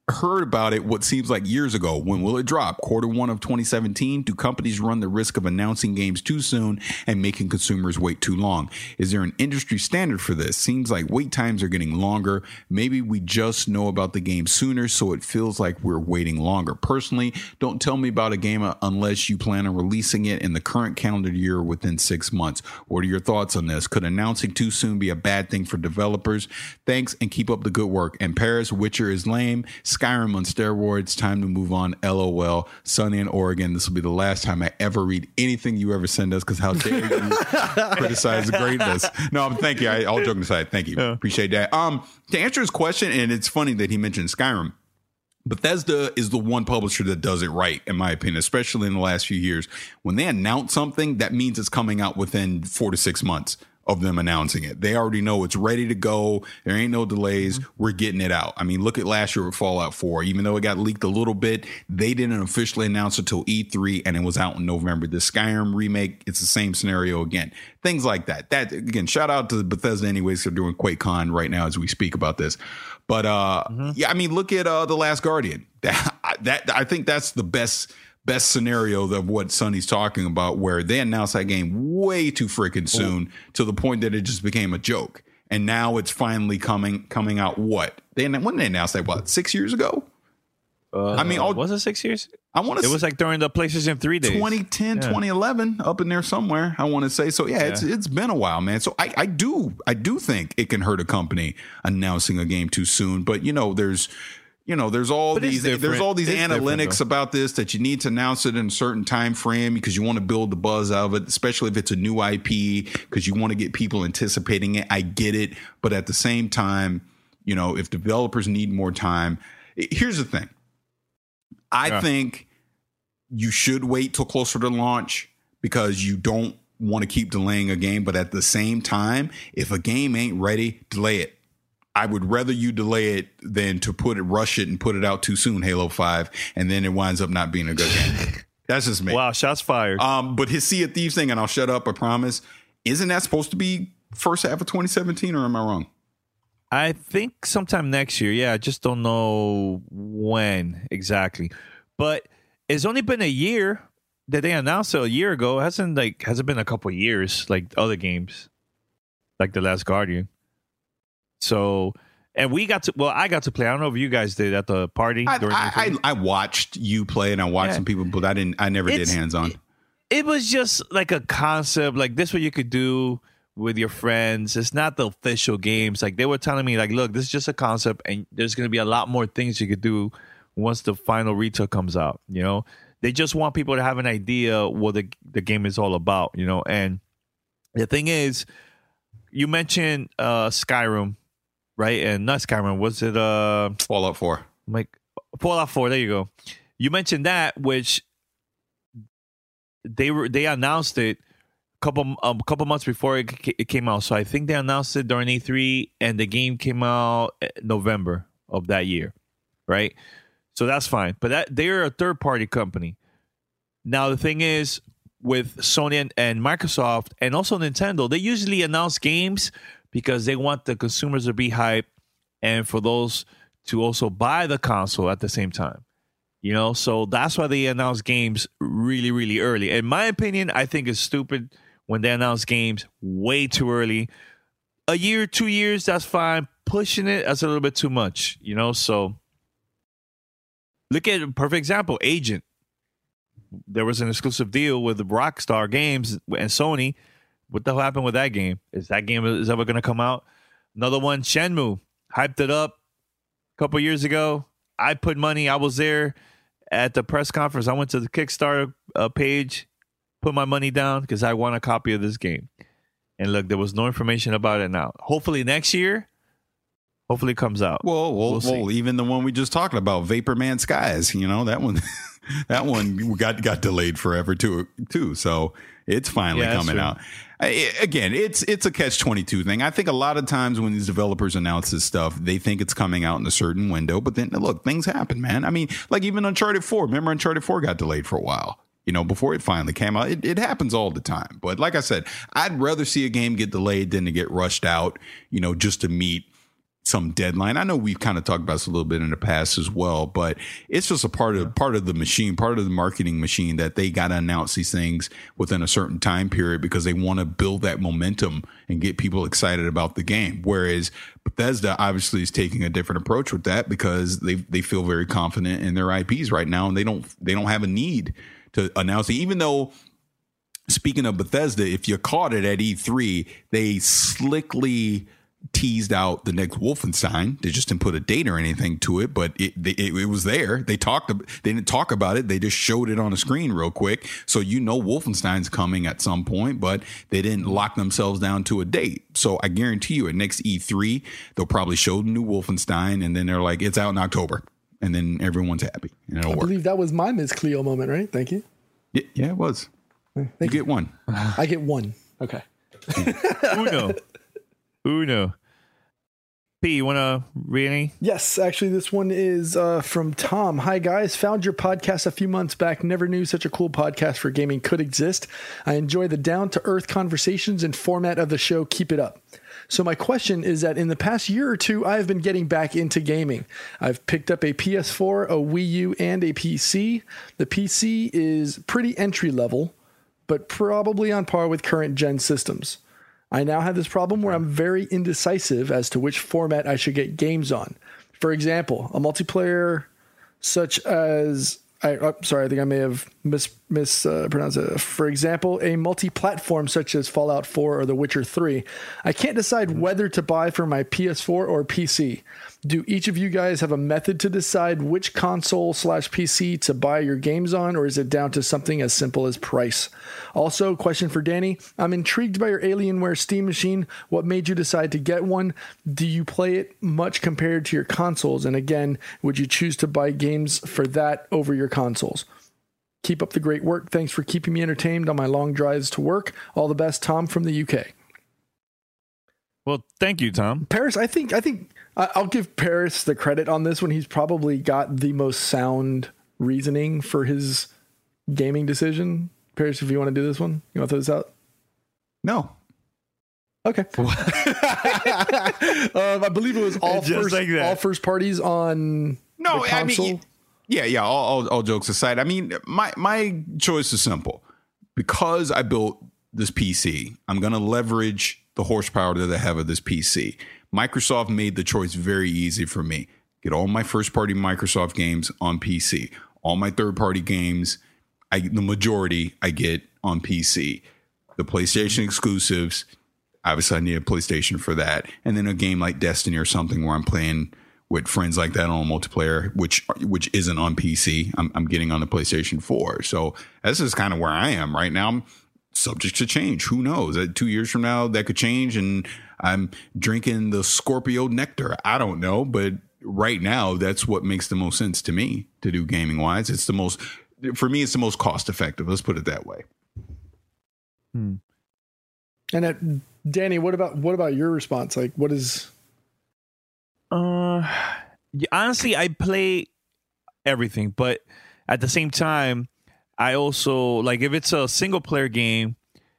heard about it what seems like years ago. When will it drop? Quarter one of twenty seventeen? Do companies run the risk of announcing games too soon and making consumers wait too long? Is there an industry standard for this? Seems like wait times are getting longer. Maybe we just know about the game sooner, so it feels like we're waiting longer. Personally, don't tell me about a game unless you plan on releasing it in the current calendar year within six months. What are your thoughts on this? Could announcing too soon be a bad thing for developers? Thanks, and keep up the good work. And Paris, Witcher is lame. Skyrim on steroids. Time to move on. LOL. Sunny in Oregon. This will be the last time I ever read anything you ever send us, because how dare you criticize the greatness. No, I'm thank you. I, all joking aside, thank you. Yeah. Appreciate that. Um, to answer his question, and it's funny that he mentioned Skyrim. Bethesda is the one publisher that does it right, in my opinion, especially in the last few years. When they announce something, that means it's coming out within four to six months of them announcing it. They already know it's ready to go. There ain't no delays. Mm-hmm. We're getting it out. I mean, look at last year with Fallout four. Even though it got leaked a little bit, they didn't officially announce it till E three, and it was out in November. The Skyrim remake, it's the same scenario again. Things like that. That again, shout out to Bethesda anyways. They're doing QuakeCon right now as we speak about this. But uh, mm-hmm. yeah, I mean, look at uh, The Last Guardian. That, that I think that's the best best scenario of what Sonny's talking about, where they announced that game way too freaking soon, oh. to the point that it just became a joke. And now it's finally coming coming out. What they when they announced that? What, six years ago? Uh, I mean, all, was it six years? I want to. It was like during the PlayStation three days, twenty ten, yeah. twenty eleven, up in there somewhere. I want to say so. Yeah, yeah, it's it's been a while, man. So I, I do I do think it can hurt a company announcing a game too soon. But you know, there's. You know, there's all but these there's all these it's analytics about this, that you need to announce it in a certain time frame because you want to build the buzz out of it, especially if it's a new I P, because you want to get people anticipating it. I get it. But at the same time, you know, if developers need more time, here's the thing. I yeah. think you should wait till closer to launch because you don't want to keep delaying a game. But at the same time, if a game ain't ready, delay it. I would rather you delay it than to put it, rush it and put it out too soon, Halo five, and then it winds up not being a good game. That's just me. Wow, shots fired. Um, but his Sea of Thieves thing, and I'll shut up, I promise, isn't that supposed to be first half of twenty seventeen, or am I wrong? I think sometime next year. Yeah, I just don't know when exactly. But it's only been a year that they announced it a year ago. It hasn't like hasn't been a couple of years like other games, like The Last Guardian. So, and we got to, well, I got to play. I don't know if you guys did at the party. I, I, I, I watched you play and I watched yeah. some people, but I didn't, I never it's, did hands on. It, it was just like a concept, like this, what you could do with your friends. It's not the official games. Like they were telling me like, look, this is just a concept and there's going to be a lot more things you could do once the final retail comes out. You know, they just want people to have an idea what the, the game is all about, you know? And the thing is, you mentioned uh, Skyrim. Right, and not Skyrim. Was it uh Fallout four? Like Fallout four. There you go. You mentioned that, which they were they announced it a couple a um, couple months before it, it came out. So I think they announced it during E three, and the game came out November of that year, right? So that's fine. But that they're a third party company. Now the thing is, with Sony and, and Microsoft, and also Nintendo, they usually announce games because they want the consumers to be hyped and for those to also buy the console at the same time. You know, so that's why they announce games really, really early. In my opinion, I think it's stupid when they announce games way too early. A year, two years, that's fine. Pushing it, that's a little bit too much, you know? So look at a perfect example, Agent. There was an exclusive deal with the Rockstar Games and Sony. What the hell happened with that game? Is that game is ever going to come out? Another one, Shenmue. Hyped it up a couple years ago. I put money. I was there at the press conference. I went to the Kickstarter uh, page, put my money down because I want a copy of this game. And look, there was no information about it now. Hopefully next year, hopefully it comes out. Well, well, we'll, well even the one we just talked about, Vapor Man Skies, you know, that one, that one got got delayed forever too, too. So it's finally yeah, coming out. I, again, it's it's a catch twenty-two thing. I think a lot of times when these developers announce this stuff, they think it's coming out in a certain window. But then, look, things happen, man. I mean, like even Uncharted four. Remember, Uncharted four got delayed for a while, you know, before it finally came out. It, it happens all the time. But like I said, I'd rather see a game get delayed than to get rushed out, you know, just to meet some deadline. I know we've kind of talked about this a little bit in the past as well, but it's just a part of part of the machine, part of the marketing machine, that they got to announce these things within a certain time period because they want to build that momentum and get people excited about the game. Whereas Bethesda obviously is taking a different approach with that because they they feel very confident in their I Ps right now, and they don't they don't have a need to announce it. Even though, speaking of Bethesda, if you caught it at E three, they slickly teased out the next Wolfenstein. They just didn't put a date or anything to it, but it it, it was there. They talked. They didn't talk about it. They just showed it on the screen real quick, so you know Wolfenstein's coming at some point. But they didn't lock themselves down to a date. So I guarantee you, at next E three, they'll probably show the new Wolfenstein, and then they're like, "It's out in October," and then everyone's happy. And it'll I work. believe that was my Miz Cleo moment, right? Thank you. Yeah, yeah, it was. Thank you you. get one. I get one. Okay. Uno. Uno. P, you want to read any? Yes, actually, this one is uh, from Tom. Hi, guys. Found your podcast a few months back. Never knew such a cool podcast for gaming could exist. I enjoy the down-to-earth conversations and format of the show. Keep it up. So my question is that in the past year or two, I have been getting back into gaming. I've picked up a P S four, a Wii U, and a P C. The P C is pretty entry-level, but probably on par with current gen systems. I now have this problem where I'm very indecisive as to which format I should get games on. For example, a multiplayer such as... I, oh, sorry, I think I may have mis, mispronounced uh, it. For example, a multi-platform such as Fallout four or The Witcher three. I can't decide whether to buy for my P S four or P C. Do each of you guys have a method to decide which console slash P C to buy your games on, or is it down to something as simple as price? Also, question for Danny. I'm intrigued by your Alienware Steam machine. What made you decide to get one? Do you play it much compared to your consoles? And again, would you choose to buy games for that over your consoles? Keep up the great work. Thanks for keeping me entertained on my long drives to work. All the best, Tom from the U K. Well, thank you, Tom. Paris, I think I think I'll give Paris the credit on this one. He's probably got the most sound reasoning for his gaming decision. Paris, if you want to do this one, you want to throw this out? No. Okay. um, I believe it was all Just first like that. all first parties on No, the I console. mean, yeah, yeah. All, all, all jokes aside, I mean, my my choice is simple. Because I built this P C, I'm going to leverage the horsepower that I have of this P C. Microsoft made the choice very easy for me. Get all my first party Microsoft games on P C. All my third party games, I the majority I get on P C. The PlayStation exclusives, obviously I need a PlayStation for that. And then a game like Destiny or something where I'm playing with friends like that on multiplayer, which which isn't on P C. I'm, I'm getting on the PlayStation four. So this is kind of where I am right now. I'm subject to change. Who knows? Uh, two years from now, that could change, and I'm drinking the Scorpio nectar. I don't know, but right now, that's what makes the most sense to me to do gaming wise. It's the most, for me, it's the most cost effective. Let's put it that way. Hmm. And at, Danny, what about what about your response? Like, what is? Uh, yeah, honestly, I play everything, but at the same time, I also like if it's a single player game,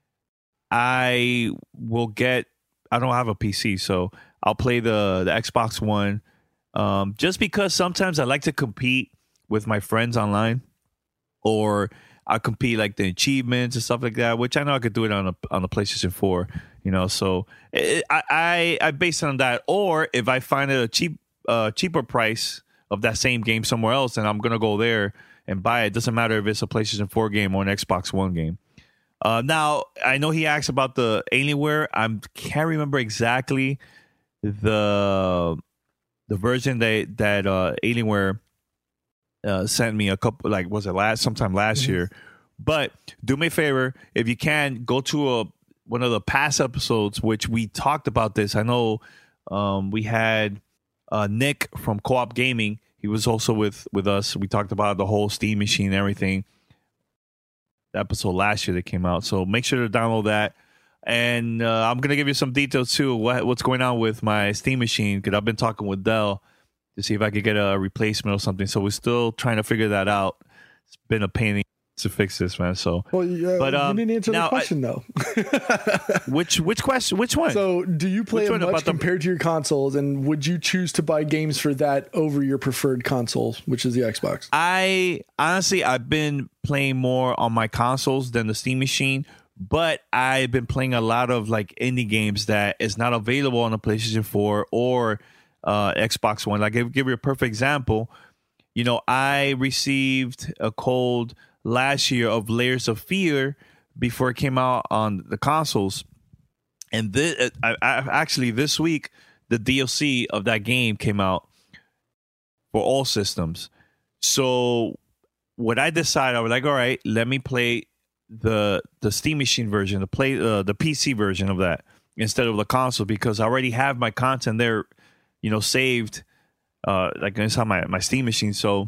I will get. I don't have a P C, so I'll play the the Xbox One. Um, just because sometimes I like to compete with my friends online, or I compete like the achievements and stuff like that, which I know I could do it on a on the PlayStation four. You know, so it, I, I I base it on that. Or if I find it a cheap uh, cheaper price of that same game somewhere else, then I'm gonna go there and buy it. Doesn't matter if it's a PlayStation four game or an Xbox One game. Uh, now I know he asked about the Alienware. I can't remember exactly the the version that that uh, Alienware uh, sent me a couple. Like was it last sometime last mm-hmm. year? But do me a favor, if you can, go to a one of the past episodes which we talked about this. I know um, we had uh, Nick from Co-op Gaming. He was also with, with us. We talked about the whole Steam machine and everything. The episode last year that came out. So make sure to download that. And uh, I'm going to give you some details too. What, what's going on with my Steam machine. Because I've been talking with Dell to see if I could get a replacement or something. So we're still trying to figure that out. It's been a pain. to fix this, man. So, Well, yeah, But, um, you didn't answer now, the question though. which which question? Which one? So, do you play Which it one much about the- compared to your consoles, and would you choose to buy games for that over your preferred console, which is the Xbox? I honestly, I've been playing more on my consoles than the Steam machine, but I've been playing a lot of like indie games that is not available on the PlayStation four or uh, Xbox One. Like, I'll give you a perfect example. You know, I received a code last year of Layers of Fear before it came out on the consoles, and this, I, I, actually this week the D L C of that game came out for all systems. So what I decided, I was like, all right, let me play the the Steam machine version, the play uh, the P C version of that instead of the console, because I already have my content there, you know, saved uh like inside my my Steam machine. So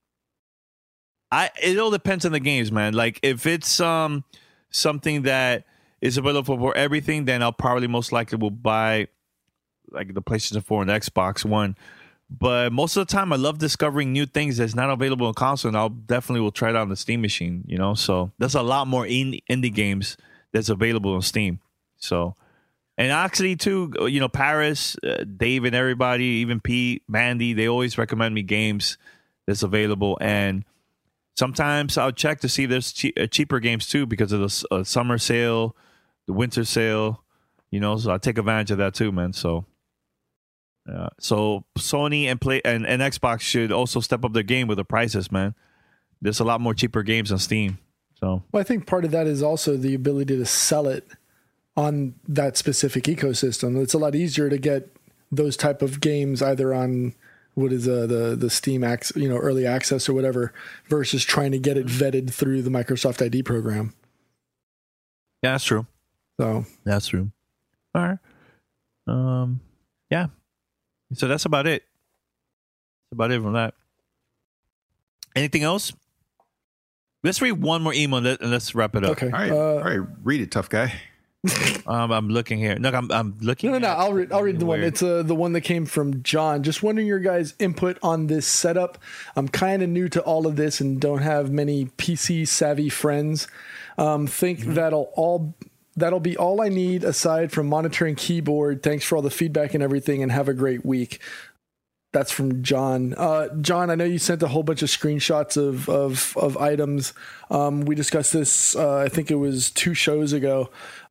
I it all depends on the games, man. Like, if it's um something that is available for everything, then I'll probably most likely will buy like the PlayStation four and the Xbox One. But most of the time, I love discovering new things that's not available on console, and I'll definitely will try it out on the Steam machine. You know, so there's a lot more indie, indie games that's available on Steam. So, and actually, too, you know, Paris, uh, Dave, and everybody, even Pete, Mandy, they always recommend me games that's available, and sometimes I'll check to see if there's che- uh, cheaper games too because of the uh, summer sale, the winter sale. You know, so I take advantage of that too, man. So. Uh, so Sony and play and, and Xbox should also step up their game with the prices, man. There's a lot more cheaper games on Steam. So Well, I think part of that is also the ability to sell it on that specific ecosystem. It's a lot easier to get those type of games either on what is uh, the the Steam ac- you know early access or whatever versus trying to get it vetted through the Microsoft I D program. yeah, that's true. So That's true. All right. Um. Yeah. So that's about it. That's about it from that. Anything else? Let's read one more email and let- and let's wrap it up. okay, All right, Uh, all right. Read it, tough guy. Um, I'm looking here. No, I'm I'm looking. No, no, no. at I'll read. I'll read the one. where- It's uh, the one that came from John. Just wondering your guys' input on this setup. I'm kind of new to all of this and don't have many P C savvy friends. Um, think Mm-hmm. that'll all that'll be all I need aside from monitor and keyboard. Thanks for all the feedback and everything, and have a great week. That's from John. Uh, John, I know you sent a whole bunch of screenshots of of, of items. Um, we discussed this. Uh, I think it was two shows ago.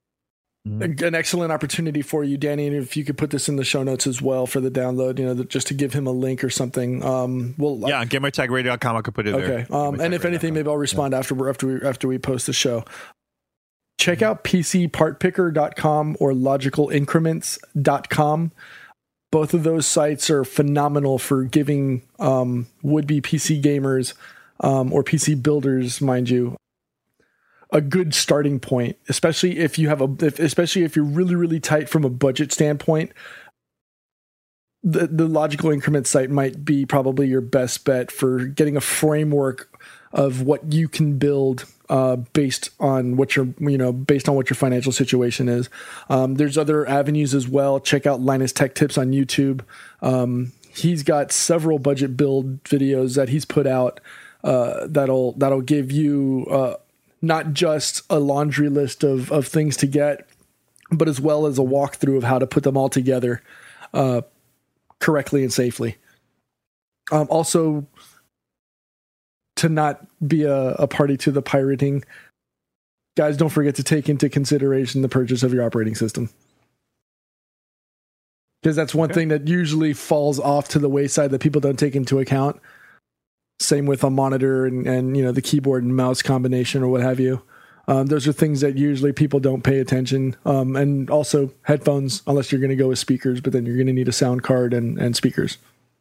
An excellent opportunity for you, Danny, and if you could put this in the show notes as well for the download, you know, just to give him a link or something. Um, well, Yeah, on gamer tag radio dot com, I could put it there. okay. Um, and if anything, maybe I'll respond after after we after we post the show. Check out P C part picker dot com or logical increments dot com. Both of those sites are phenomenal for giving um, would-be P C gamers um, or P C builders, mind you, a good starting point, especially if you have a, if, especially if you're really, really tight from a budget standpoint. The the logical increment site might be probably your best bet for getting a framework of what you can build uh, based on what your, you know, based on what your financial situation is. Um, there's other avenues as well. Check out Linus Tech Tips on YouTube. Um, he's got several budget build videos that he's put out uh, that'll that'll give you uh, not just a laundry list of, of things to get, but as well as a walkthrough of how to put them all together uh, correctly and safely. Um, also, to not be a, a party to the pirating, guys, don't forget to take into consideration the purchase of your operating system. Because that's one Okay. thing that usually falls off to the wayside that people don't take into account. Same with a monitor and, and you know the keyboard and mouse combination or what have you. Um, those are things that usually people don't pay attention. Um, and also headphones, unless you're going to go with speakers, but then you're going to need a sound card and, and speakers.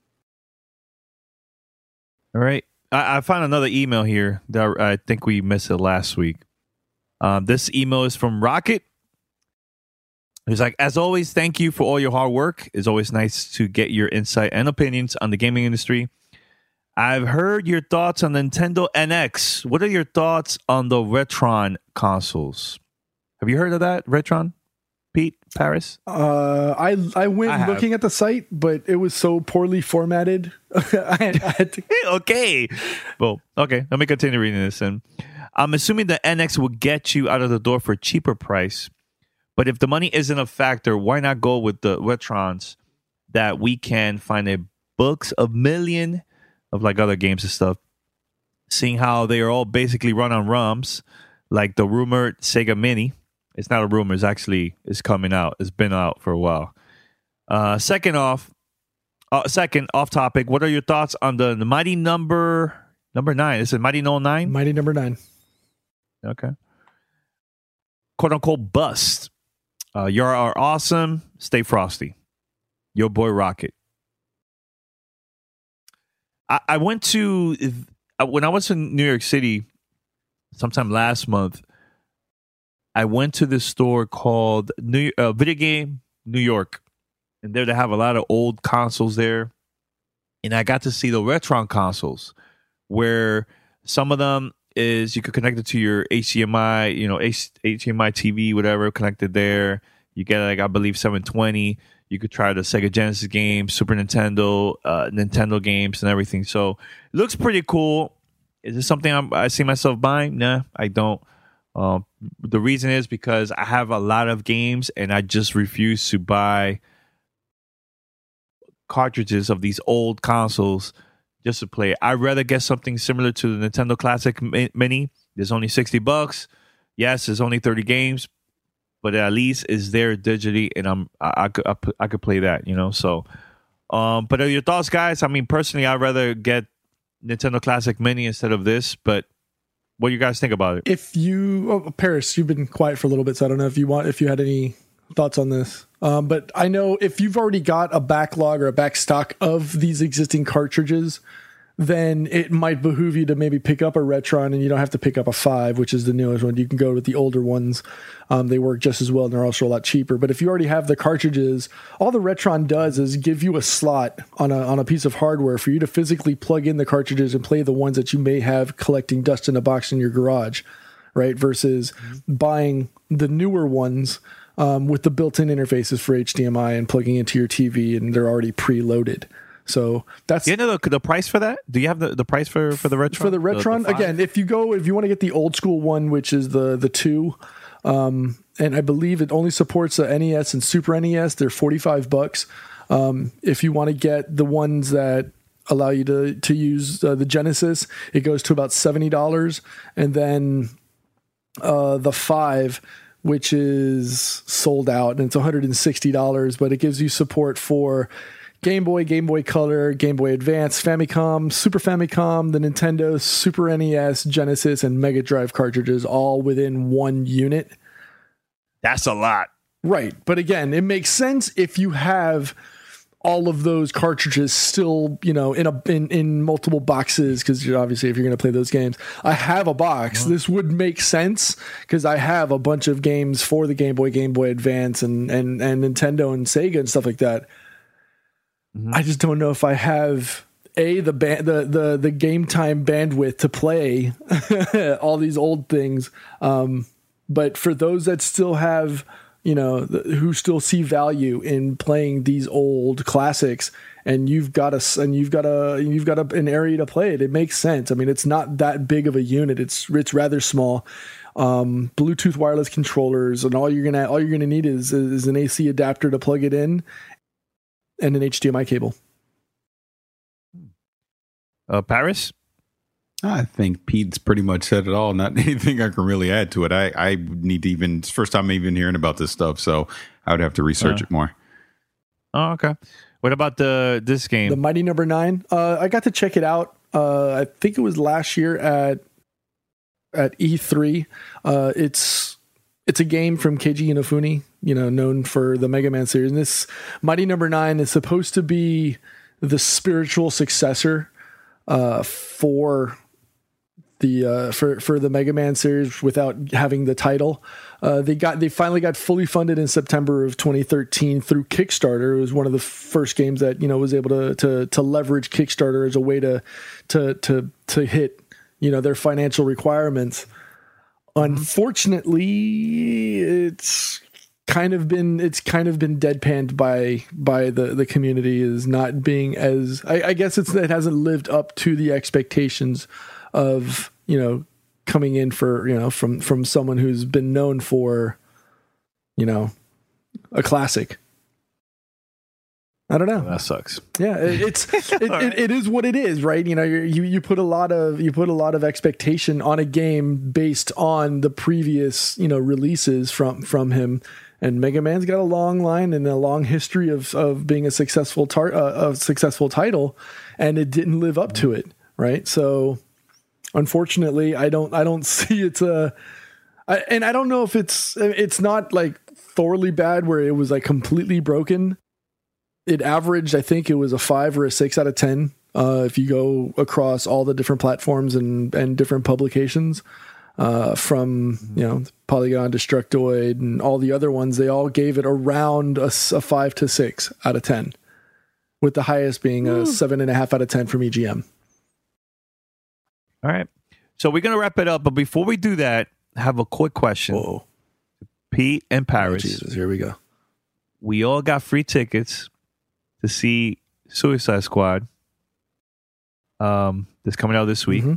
All right. I, I found another email here that I think we missed it last week. Um, this email is from Rocket. He's like, as always, thank you for all your hard work. It's always nice to get your insight and opinions on the gaming industry. I've heard your thoughts on Nintendo N X. What are your thoughts on the Retron consoles? Have you heard of that, Retron? Pete, Paris? Uh, I I went I have. looking at the site, but it was so poorly formatted. I, had, I had to, okay. Well, okay. Let me continue reading this. And I'm assuming the N X will get you out of the door for a cheaper price. But if the money isn't a factor, why not go with the Retrons that we can find a books of million of like other games and stuff, seeing how they are all basically run on ROMs, like the rumored Sega Mini. It's not a rumor, it's actually it's coming out. It's been out for a while. Uh, second off, uh, second off topic, what are your thoughts on the, the Mighty Number number nine? Is it Mighty No nine? Mighty Number nine. Okay. Quote unquote bust. Uh, you are awesome. Stay frosty. Your boy Rocket. I, I went to, when I was in New York City sometime last month, I went to this store called New uh, Video Game New York. And there they have a lot of old consoles there. And I got to see the Retron consoles, where some of them is you could connect it to your H D M I, you know, H D M I T V, whatever, connected there. You get, like, I believe, seven twenty. You could try the Sega Genesis games, Super Nintendo, uh, Nintendo games, and everything. So it looks pretty cool. Is this something I'm, I see myself buying? Nah, I don't. Um, the reason is because I have a lot of games, and I just refuse to buy cartridges of these old consoles just to play. I'd rather get something similar to the Nintendo Classic Mini. There's only sixty bucks. Yes, there's only thirty games, but at least it's there digitally, and I'm I, I could I, I could play that, you know. So, um, but are your thoughts, guys? I mean, personally, I'd rather get Nintendo Classic Mini instead of this. But what do you guys think about it? If you, oh, Paris, you've been quiet for a little bit, so I don't know if you want if you had any thoughts on this. Um, but I know if you've already got a backlog or a back stock of these existing cartridges, then it might behoove you to maybe pick up a Retron, and you don't have to pick up a five, which is the newest one. You can go with the older ones. Um, they work just as well, and they're also a lot cheaper. But if you already have the cartridges, all the Retron does is give you a slot on a on a piece of hardware for you to physically plug in the cartridges and play the ones that you may have collecting dust in a box in your garage, right? Versus mm-hmm. buying the newer ones um, with the built-in interfaces for H D M I and plugging into your T V, and they're already preloaded. So that's, you know, the, the price for that. Do you have the, the price for, for the Retron? For the Retron, the, the again, if you go, if you want to get the old school one, which is the the two, um, and I believe it only supports the N E S and Super N E S. They're forty-five bucks. Um, if you want to get the ones that allow you to to use uh, the Genesis, it goes to about seventy dollars, and then uh, the five, which is sold out, and it's one hundred sixty dollars, but it gives you support for Game Boy, Game Boy Color, Game Boy Advance, Famicom, Super Famicom, the Nintendo, Super N E S, Genesis, and Mega Drive cartridges all within one unit. That's a lot. Right. But again, it makes sense if you have all of those cartridges still, you know, in a in, in multiple boxes, because obviously if you're going to play those games, I have a box. Uh-huh. This would make sense because I have a bunch of games for the Game Boy, Game Boy Advance, and and and Nintendo and Sega and stuff like that. I just don't know if I have a the band the the the game time bandwidth to play all these old things. Um, but for those that still have, you know, the, who still see value in playing these old classics, and you've got a and you've got a you've got a, an area to play it, it makes sense. I mean, it's not that big of a unit. It's it's rather small. Um, Bluetooth wireless controllers, and all you're gonna all you're gonna need is is an A C adapter to plug it in, and an H D M I cable. Uh, Paris? I think Pete's pretty much said it all. Not anything I can really add to it. I, I need to even, it's the first time I'm even hearing about this stuff, so I would have to research uh, it more. Oh, okay. What about the this game? The Mighty Number Nine. Uh, I got to check it out. Uh, I think it was last year at at E three. Uh, it's it's a game from Keiji Inafune, you know, known for the Mega Man series. And this Mighty Number Nine is supposed to be the spiritual successor uh, for the uh, for for the Mega Man series without having the title. Uh, they got they finally got fully funded in September of twenty thirteen through Kickstarter. It was one of the first games that, you know, was able to to to leverage Kickstarter as a way to to to to hit, you know, their financial requirements. Unfortunately, it's kind of been it's kind of been deadpanned by by the the community as not being as I, I guess it's it hasn't lived up to the expectations of, you know, coming in for, you know, from, from someone who's been known for, you know, a classic. I don't know. That sucks. Yeah, it, it's it, right. it, it is what it is, right? You know, you you you put a lot of you put a lot of expectation on a game based on the previous, you know, releases from from him. And Mega Man's got a long line and a long history of of being a successful tar- uh, a successful title, and it didn't live up to it, right? So, unfortunately, I don't I don't see it's a, I, and I don't know if it's it's not like thoroughly bad where it was like completely broken. It averaged, I think it was a five or a six out of ten. Uh, if you go across all the different platforms and, and different publications, uh, from, you know, Polygon, Destructoid, and all the other ones, they all gave it around a, a five to six out of ten, with the highest being a seven and a half out of ten from E G M. All right. So we're going to wrap it up. But before we do that, I have a quick question. Whoa. Pete and Oh, Paris. Jesus, here we go. We all got free tickets to see Suicide Squad. Um, that's coming out this week. Mhm.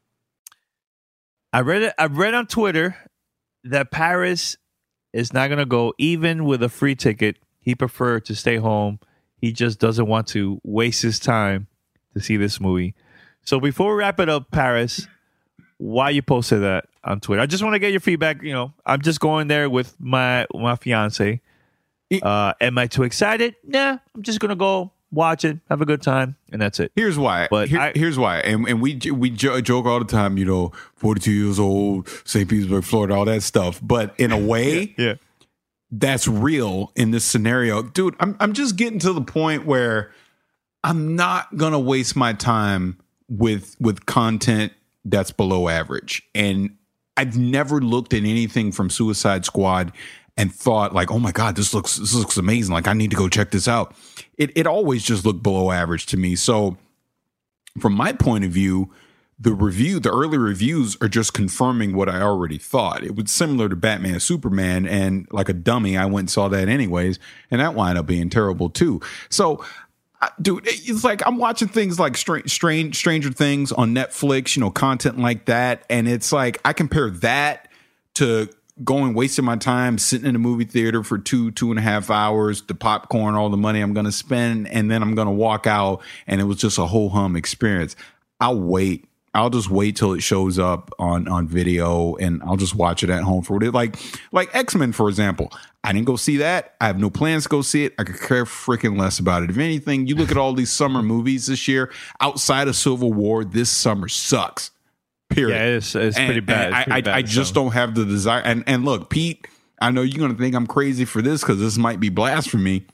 I read it. I read on Twitter that Paris is not going to go, even with a free ticket. He preferred to stay home. He just doesn't want to waste his time to see this movie. So before we wrap it up, Paris, why you posted that on Twitter? I just want to get your feedback. You know, I'm just going there with my my fiance. Uh, am I too excited? Nah, I'm just gonna go watch it, have a good time, and that's it. Here's why. But Here- I- here's why. And and we we jo- joke all the time. You know, forty-two years old, Saint Petersburg, Florida, all that stuff. But in a way, Yeah. that's real in this scenario, dude. I'm I'm just getting to the point where I'm not gonna waste my time with with content that's below average. And I've never looked at anything from Suicide Squad and thought like, oh my God, this looks this looks amazing. Like I need to go check this out. It it always just looked below average to me. So from my point of view, the review, the early reviews are just confirming what I already thought. It was similar to Batman and Superman, and like a dummy, I went and saw that anyways, and that wound up being terrible too. So I- dude, it's like I'm watching things like Str- Strange Stranger Things on Netflix, you know, content like that, and it's like I compare that to going wasting my time sitting in a movie theater for two two and a half hours, the popcorn, all the money I'm going to spend, and then I'm going to walk out and it was just a whole hum experience. I'll wait. I'll just wait till it shows up on on video, and I'll just watch it at home for what it like. Like X-Men, for example. I didn't go see that. I have no plans to go see it. I could care freaking less about it. If anything, you look at all these summer movies this year outside of Civil War, this summer sucks. Period. Yeah, it's, it's And- pretty bad. and It's I, pretty I, bad, I just so. don't have the desire. And and look, Pete, I know you're gonna think I'm crazy for this because this might be blasphemy.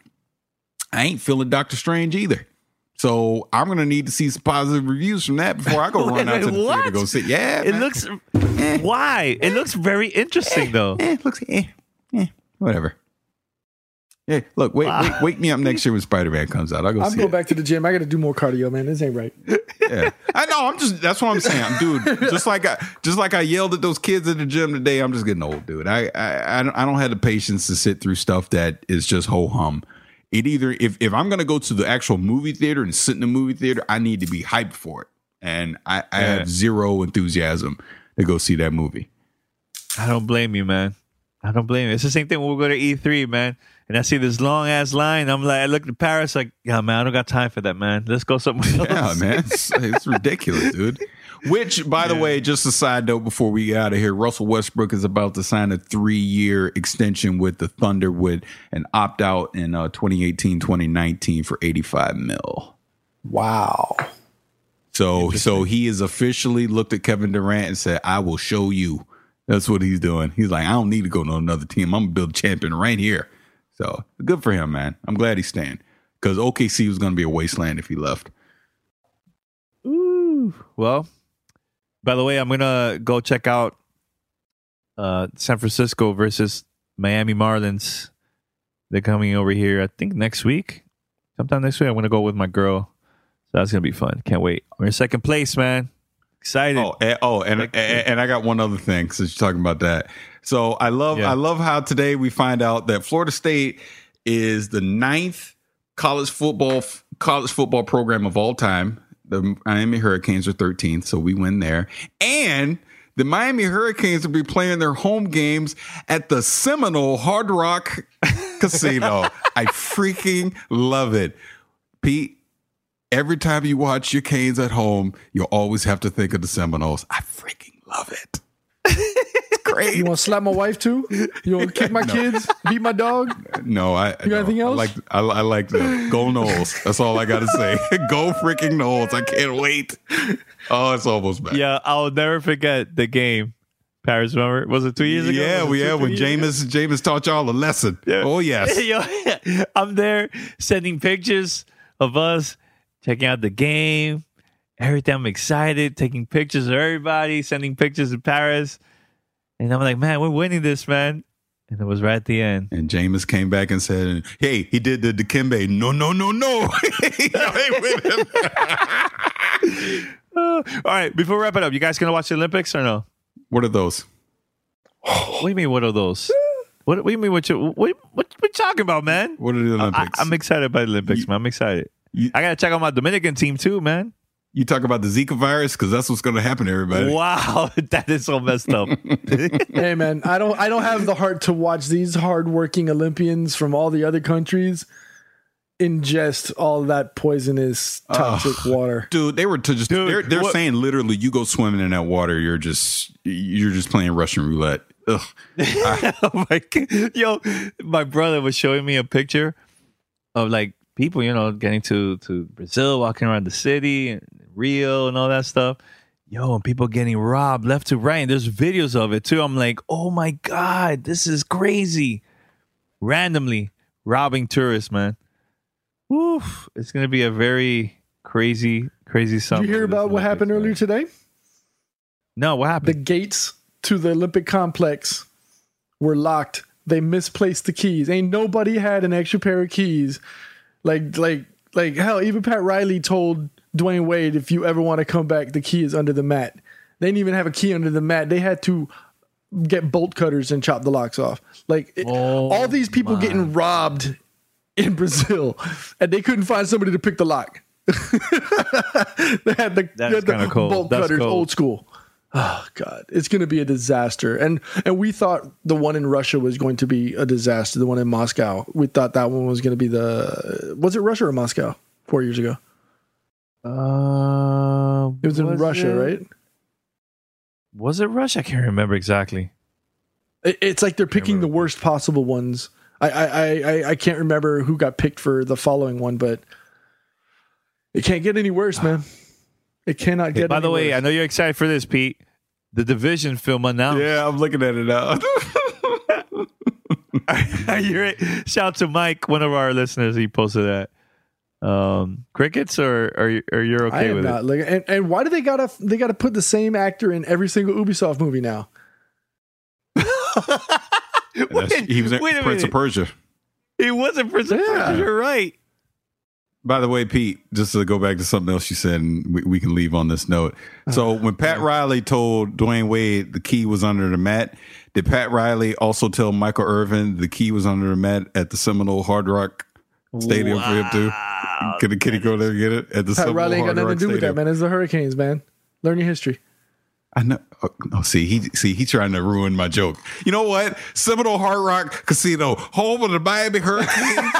I ain't feeling Doctor Strange either. So I'm gonna need to see some positive reviews from that before I go run out to the theater to go see. Yeah, It man. looks. Why? It looks very interesting, though. Eh, looks eh, eh, whatever. Yeah, look, wait, wait, wake me up next year when Spider-Man comes out. I'll go I'm see going it. back to the gym. I got to do more cardio, man. This ain't right. Yeah. I know. I'm just. That's what I'm saying, dude. Just like I, just like I yelled at those kids at the gym today. I'm just getting old, dude. I, I, I don't, I don't have the patience to sit through stuff that is just ho hum. It either if if I'm gonna go to the actual movie theater and sit in the movie theater, I need to be hyped for it, and I, I Yeah. have zero enthusiasm to go see that movie. I don't blame you, man. I don't blame you. It's the same thing when we go to E three, man. And I see this long ass line. I'm like, I look at Paris, like, yeah, man, I don't got time for that, man. Let's go somewhere else. Yeah, man, it's, it's ridiculous, dude. Which, by the way, just a side note before we get out of here, Russell Westbrook is about to sign a three-year extension with the Thunder with an opt-out in uh, twenty eighteen twenty nineteen for eighty-five mil. Wow. So, so he has officially looked at Kevin Durant and said, "I will show you." That's what he's doing. He's like, "I don't need to go to another team. I'm gonna build a champion right here." So good for him, man. I'm glad he's staying because O K C was going to be a wasteland if he left. Ooh. Well, by the way, I'm gonna go check out uh, San Francisco versus Miami Marlins. They're coming over here, I think next week. Sometime next week, I'm gonna go with my girl. So that's gonna be fun. Can't wait. We're in second place, man. Excited. Oh, and, oh, and, and and I got one other thing since you're talking about that. So I love Yeah. I love how today we find out that Florida State is the ninth college football college football program of all time. The Miami Hurricanes are thirteenth, so we win there. And the Miami Hurricanes will be playing their home games at the Seminole Hard Rock Casino. I freaking love it. Pete, every time you watch your Canes at home, you'll always have to think of the Seminoles. I freaking love it. It's great. You want to slap my wife too? You want to kick my No. kids? Beat my dog? No, I. You got no, anything else? I like. I, I like the go Knowles. That's all I got to say. Go freaking Knowles! I can't wait. Oh, it's almost back. Yeah, I'll never forget the game. Paris, remember? Was it two years ago? Yeah, Was it we two, yeah. three When years ago? Jameis Jameis taught y'all a lesson. Yeah. Oh yes. Yo, I'm there sending pictures of us checking out the game. Everything, I'm excited, taking pictures of everybody, sending pictures of Paris. And I'm like, man, we're winning this, man. And it was right at the end. And Jameis came back and said, "Hey, he did the Dikembe. No, no, no, no." Y'all ain't with him. Uh, all right, before we wrap it up, you guys gonna watch the Olympics or no? What are those? What do you mean? What are those? What, what do you mean? What you what, what, what you talking about, man? What are the Olympics? I, I'm excited by the Olympics, You- man. I'm excited. you- I gotta check out my Dominican team too, man. You talk about the Zika virus because that's what's going to happen to everybody. Wow, that is so messed up. Hey man, I don't I don't have the heart to watch these hardworking Olympians from all the other countries ingest all that poisonous toxic water. Dude, they were to just Dude, they're they're what- saying literally you go swimming in that water, you're just you're just playing Russian roulette. Ugh. Oh my God. Yo, my brother was showing me a picture of like people, you know, getting to, to Brazil, walking around the city and Rio and all that stuff. Yo, and people getting robbed left to right. And there's videos of it too. I'm like, oh my God, this is crazy. Randomly robbing tourists, man. Woof. It's going to be a very crazy, crazy summer. Did you hear for this about what Olympics, happened man. earlier today? No, what The happened? gates to the Olympic complex were locked. They misplaced the keys. Ain't nobody had an extra pair of keys. Like, like, like hell, even Pat Riley told Dwayne Wade, if you ever want to come back, the key is under the mat. They didn't even have a key under the mat. They had to get bolt cutters and chop the locks off. Like it, Oh, all these people my. getting robbed in Brazil, and they couldn't find somebody to pick the lock. they had the, they That's had the kinda cold. bolt That's cutters, cold. old school. Oh God, it's going to be a disaster. And and we thought the one in Russia was going to be a disaster. The one in Moscow, we thought that one was going to be the. Was it Russia or Moscow? Four years ago, Uh, it was in Russia, it? right? Was it Russia? I can't remember exactly. It, it's like they're picking the worst possible ones. I, I I I I can't remember who got picked for the following one, but it can't get any worse, man. It cannot Hey, get. by any the way, worse. I know you're excited for this, Pete. The Division film announced. Yeah, I'm looking at it now. You're right. Shout out to Mike, one of our listeners. He posted that. Um, crickets, or or, you- or you're I okay am with not it? looking. And, and why do they gotta they gotta put the same actor in every single Ubisoft movie now? That's- he was in wait a Prince of minute. Persia. He wasn't Prince of Yeah. Persia. You're right. By the way, Pete, just to go back to something else you said, and we, we can leave on this note. So when Pat Riley told Dwayne Wade the key was under the mat, did Pat Riley also tell Michael Irvin the key was under the mat at the Seminole Hard Rock Stadium for him too? Can, he- can he go there and get it at the Pat Seminole Riley ain't got Hard nothing Rock to do with that, Stadium? man. It's the Hurricanes, man. Learn your history. I know. Oh, oh, see, he see he trying to ruin my joke. You know what? Seminole Hard Rock Casino, home of the Miami Hurricanes.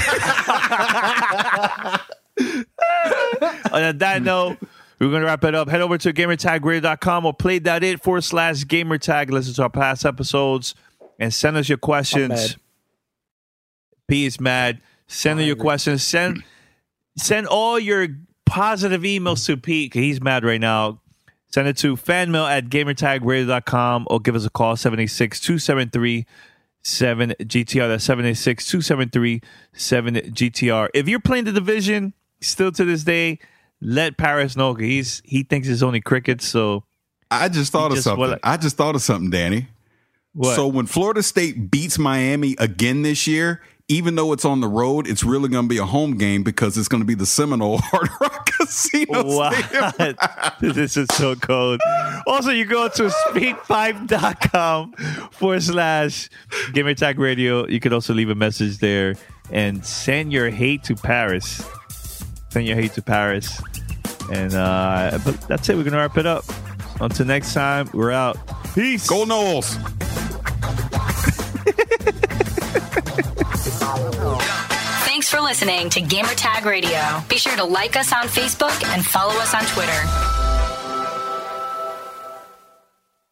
On that note, we're going to wrap it up. Head over to gamertag radio dot com or play that it forward slash gamertag. Listen to our past episodes and send us your I'm questions. mad. P is mad. Send us your questions. Send send all your positive emails to Pete, 'cause he's mad right now. Send it to fanmail at gamertag radio dot com or give us a call, seven eight six, two seven three, seven G T R. That's seven eight six, two seven three, seven G T R. If you're playing the Division still to this day, let Paris know, 'cause he's he thinks it's only cricket. So I just thought of just- something. what- I just thought of something, Danny. what? So when Florida State beats Miami again this year, even though it's on the road, it's really going to be a home game because it's going to be the Seminole Hard Rock Casino Stadium. Wow. This is so cold. Also, you go to speak pipe dot com forward slash Gamer Tag Radio. You can also leave a message there and send your hate to Paris. Send your hate to Paris. And uh, but that's it. We're going to wrap it up. Until next time, we're out. Peace. Go Knowles. Thanks for listening to Gamertag Radio. Be sure to like us on Facebook and follow us on Twitter.